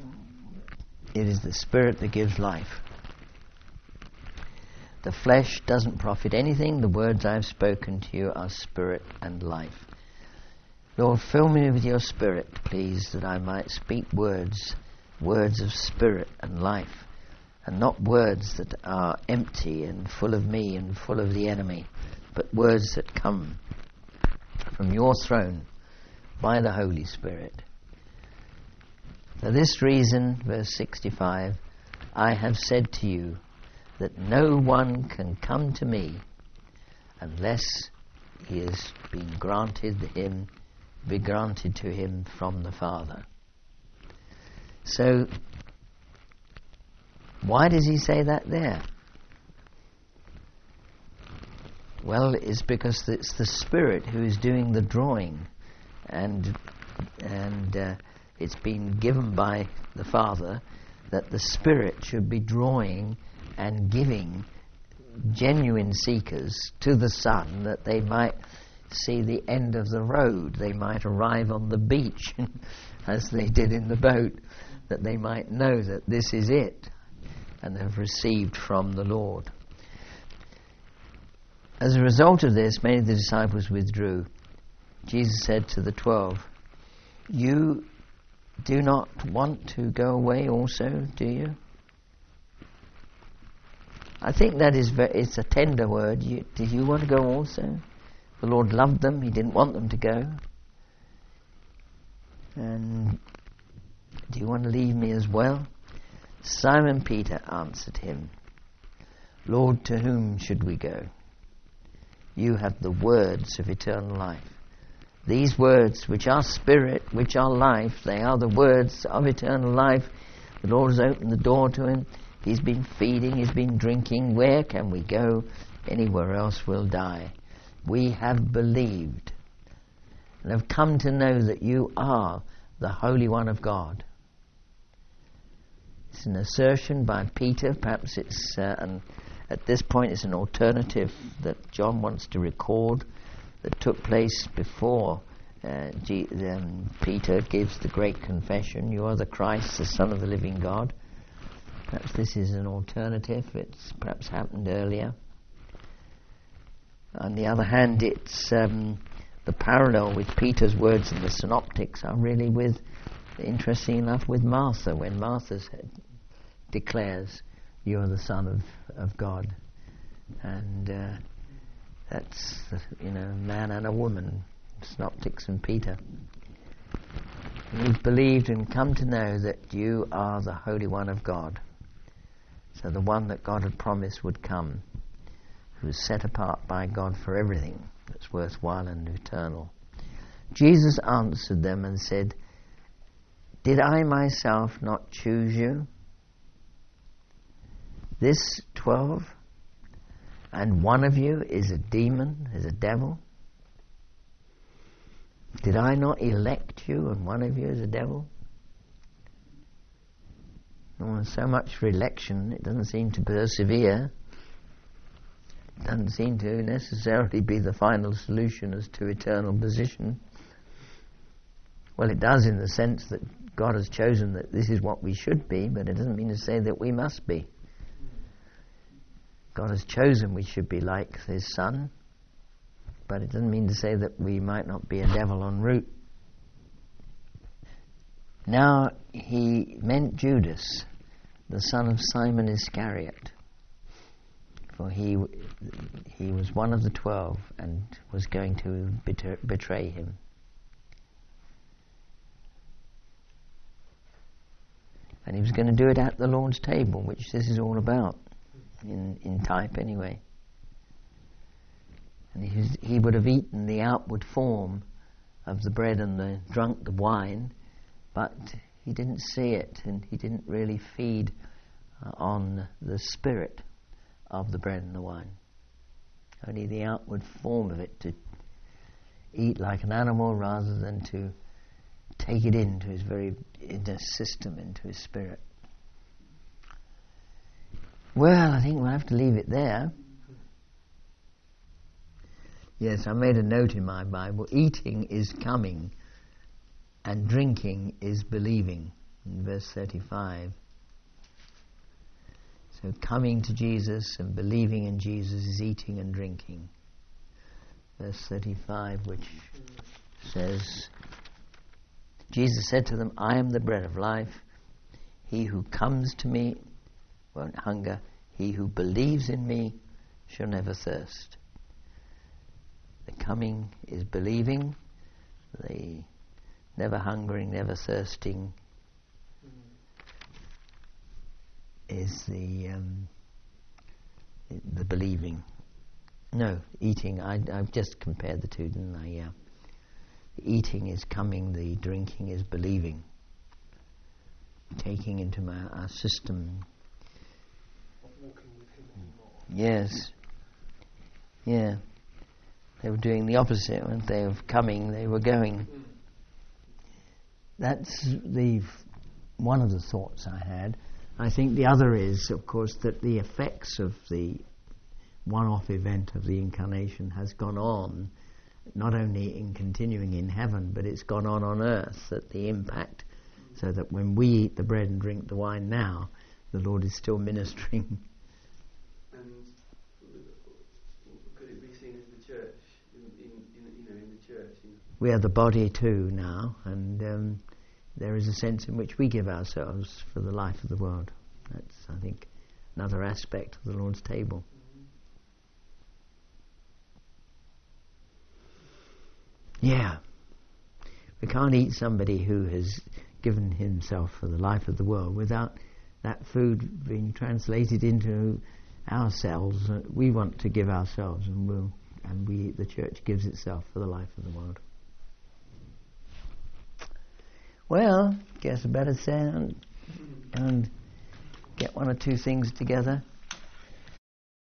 It is the Spirit that gives life. The flesh doesn't profit anything. The words I've spoken to you are spirit and life. Lord, fill me with your Spirit, please, that I might speak words of spirit and life, and not words that are empty and full of me and full of the enemy, but words that come from your throne by the Holy Spirit. For this reason, verse 65, I have said to you that no one can come to me unless he has been granted to him from the Father. So, why does he say that there? Well, it's because it's the Spirit who is doing the drawing, and it's been given by the Father that the Spirit should be drawing and giving genuine seekers to the Son, that they might see the end of the road. They might arrive on the beach as they did in the boat. that they might know that this is it and have received from the Lord. As a result of this, many of the disciples withdrew. Jesus said to the 12, "You do not want to go away also, do you?" I think that it's a tender word. Do you want to go also? The Lord loved them. He didn't want them to go. And do you want to leave me as well? Simon Peter answered him, "Lord, to whom should we go? You have the words of eternal life. These words, which are spirit, which are life, they are the words of eternal life." The Lord has opened the door to him. He's been feeding, he's been drinking. Where can we go? Anywhere else we'll die. We have believed and have come to know that you are the Holy One of God. It's an assertion by Peter. Perhaps it's, at this point, it's an alternative that John wants to record that took place before Peter gives the great confession, "You are the Christ, the Son of the living God." Perhaps this is an alternative. It's perhaps happened earlier. On the other hand, it's the parallel with Peter's words in the Synoptics are really with, interesting enough, with Martha, when Martha declares, "You are the Son of God." And that's, a man and a woman, Synoptics and Peter. We've believed and come to know that you are the Holy One of God. So the one that God had promised would come, who was set apart by God for everything that's worthwhile and eternal. Jesus answered them and said, "Did I myself not choose you? This 12? And one of you is a demon, is a devil? Did I not elect you and one of you is a devil?" Oh, so much for election, it doesn't seem to persevere. It doesn't seem to necessarily be the final solution as to eternal position. Well, it does in the sense that God has chosen that this is what we should be, but it doesn't mean to say that we must be. God has chosen we should be like His Son, but it doesn't mean to say that we might not be a devil en route. Now he meant Judas, the son of Simon Iscariot, for he was one of the 12 and was going to betray him. And he was going to do it at the Lord's table, which this is all about, in type anyway. And he would have eaten the outward form of the bread and drunk the wine, but he didn't see it, and he didn't really feed on the spirit of the bread and the wine. Only the outward form of it, to eat like an animal rather than to take it into his very inner system, into his spirit. Well, I think we'll have to leave it there. Yes, I made a note in my Bible. Eating is coming and drinking is believing, in verse 35. So coming to Jesus and believing in Jesus is eating and drinking. Verse 35, which says, Jesus said to them, "I am the bread of life. He who comes to me won't hunger. He who believes in me shall never thirst." The coming is believing. The never hungering, never thirsting is the believing. No, eating. I've just compared the two, didn't I? Yeah. The eating is coming. The drinking is believing. Taking into our system. Walking with Him anymore. Yes. Yeah. They were doing the opposite, weren't they? Of coming, they were going. That's one of the thoughts I had. I think the other is, of course, that the effects of the one-off event of the incarnation has gone on, not only in continuing in heaven, but it's gone on earth, that the impact So that when we eat the bread and drink the wine now, the Lord is still ministering. And could it be seen as the church in the church? We are the body too now, and there is a sense in which we give ourselves for the life of the world. That's, I think, another aspect of the Lord's table. Yeah. We can't eat somebody who has given himself for the life of the world without that food being translated into ourselves. We want to give ourselves, and the church gives itself for the life of the world. Well, guess I better say and get one or two things together.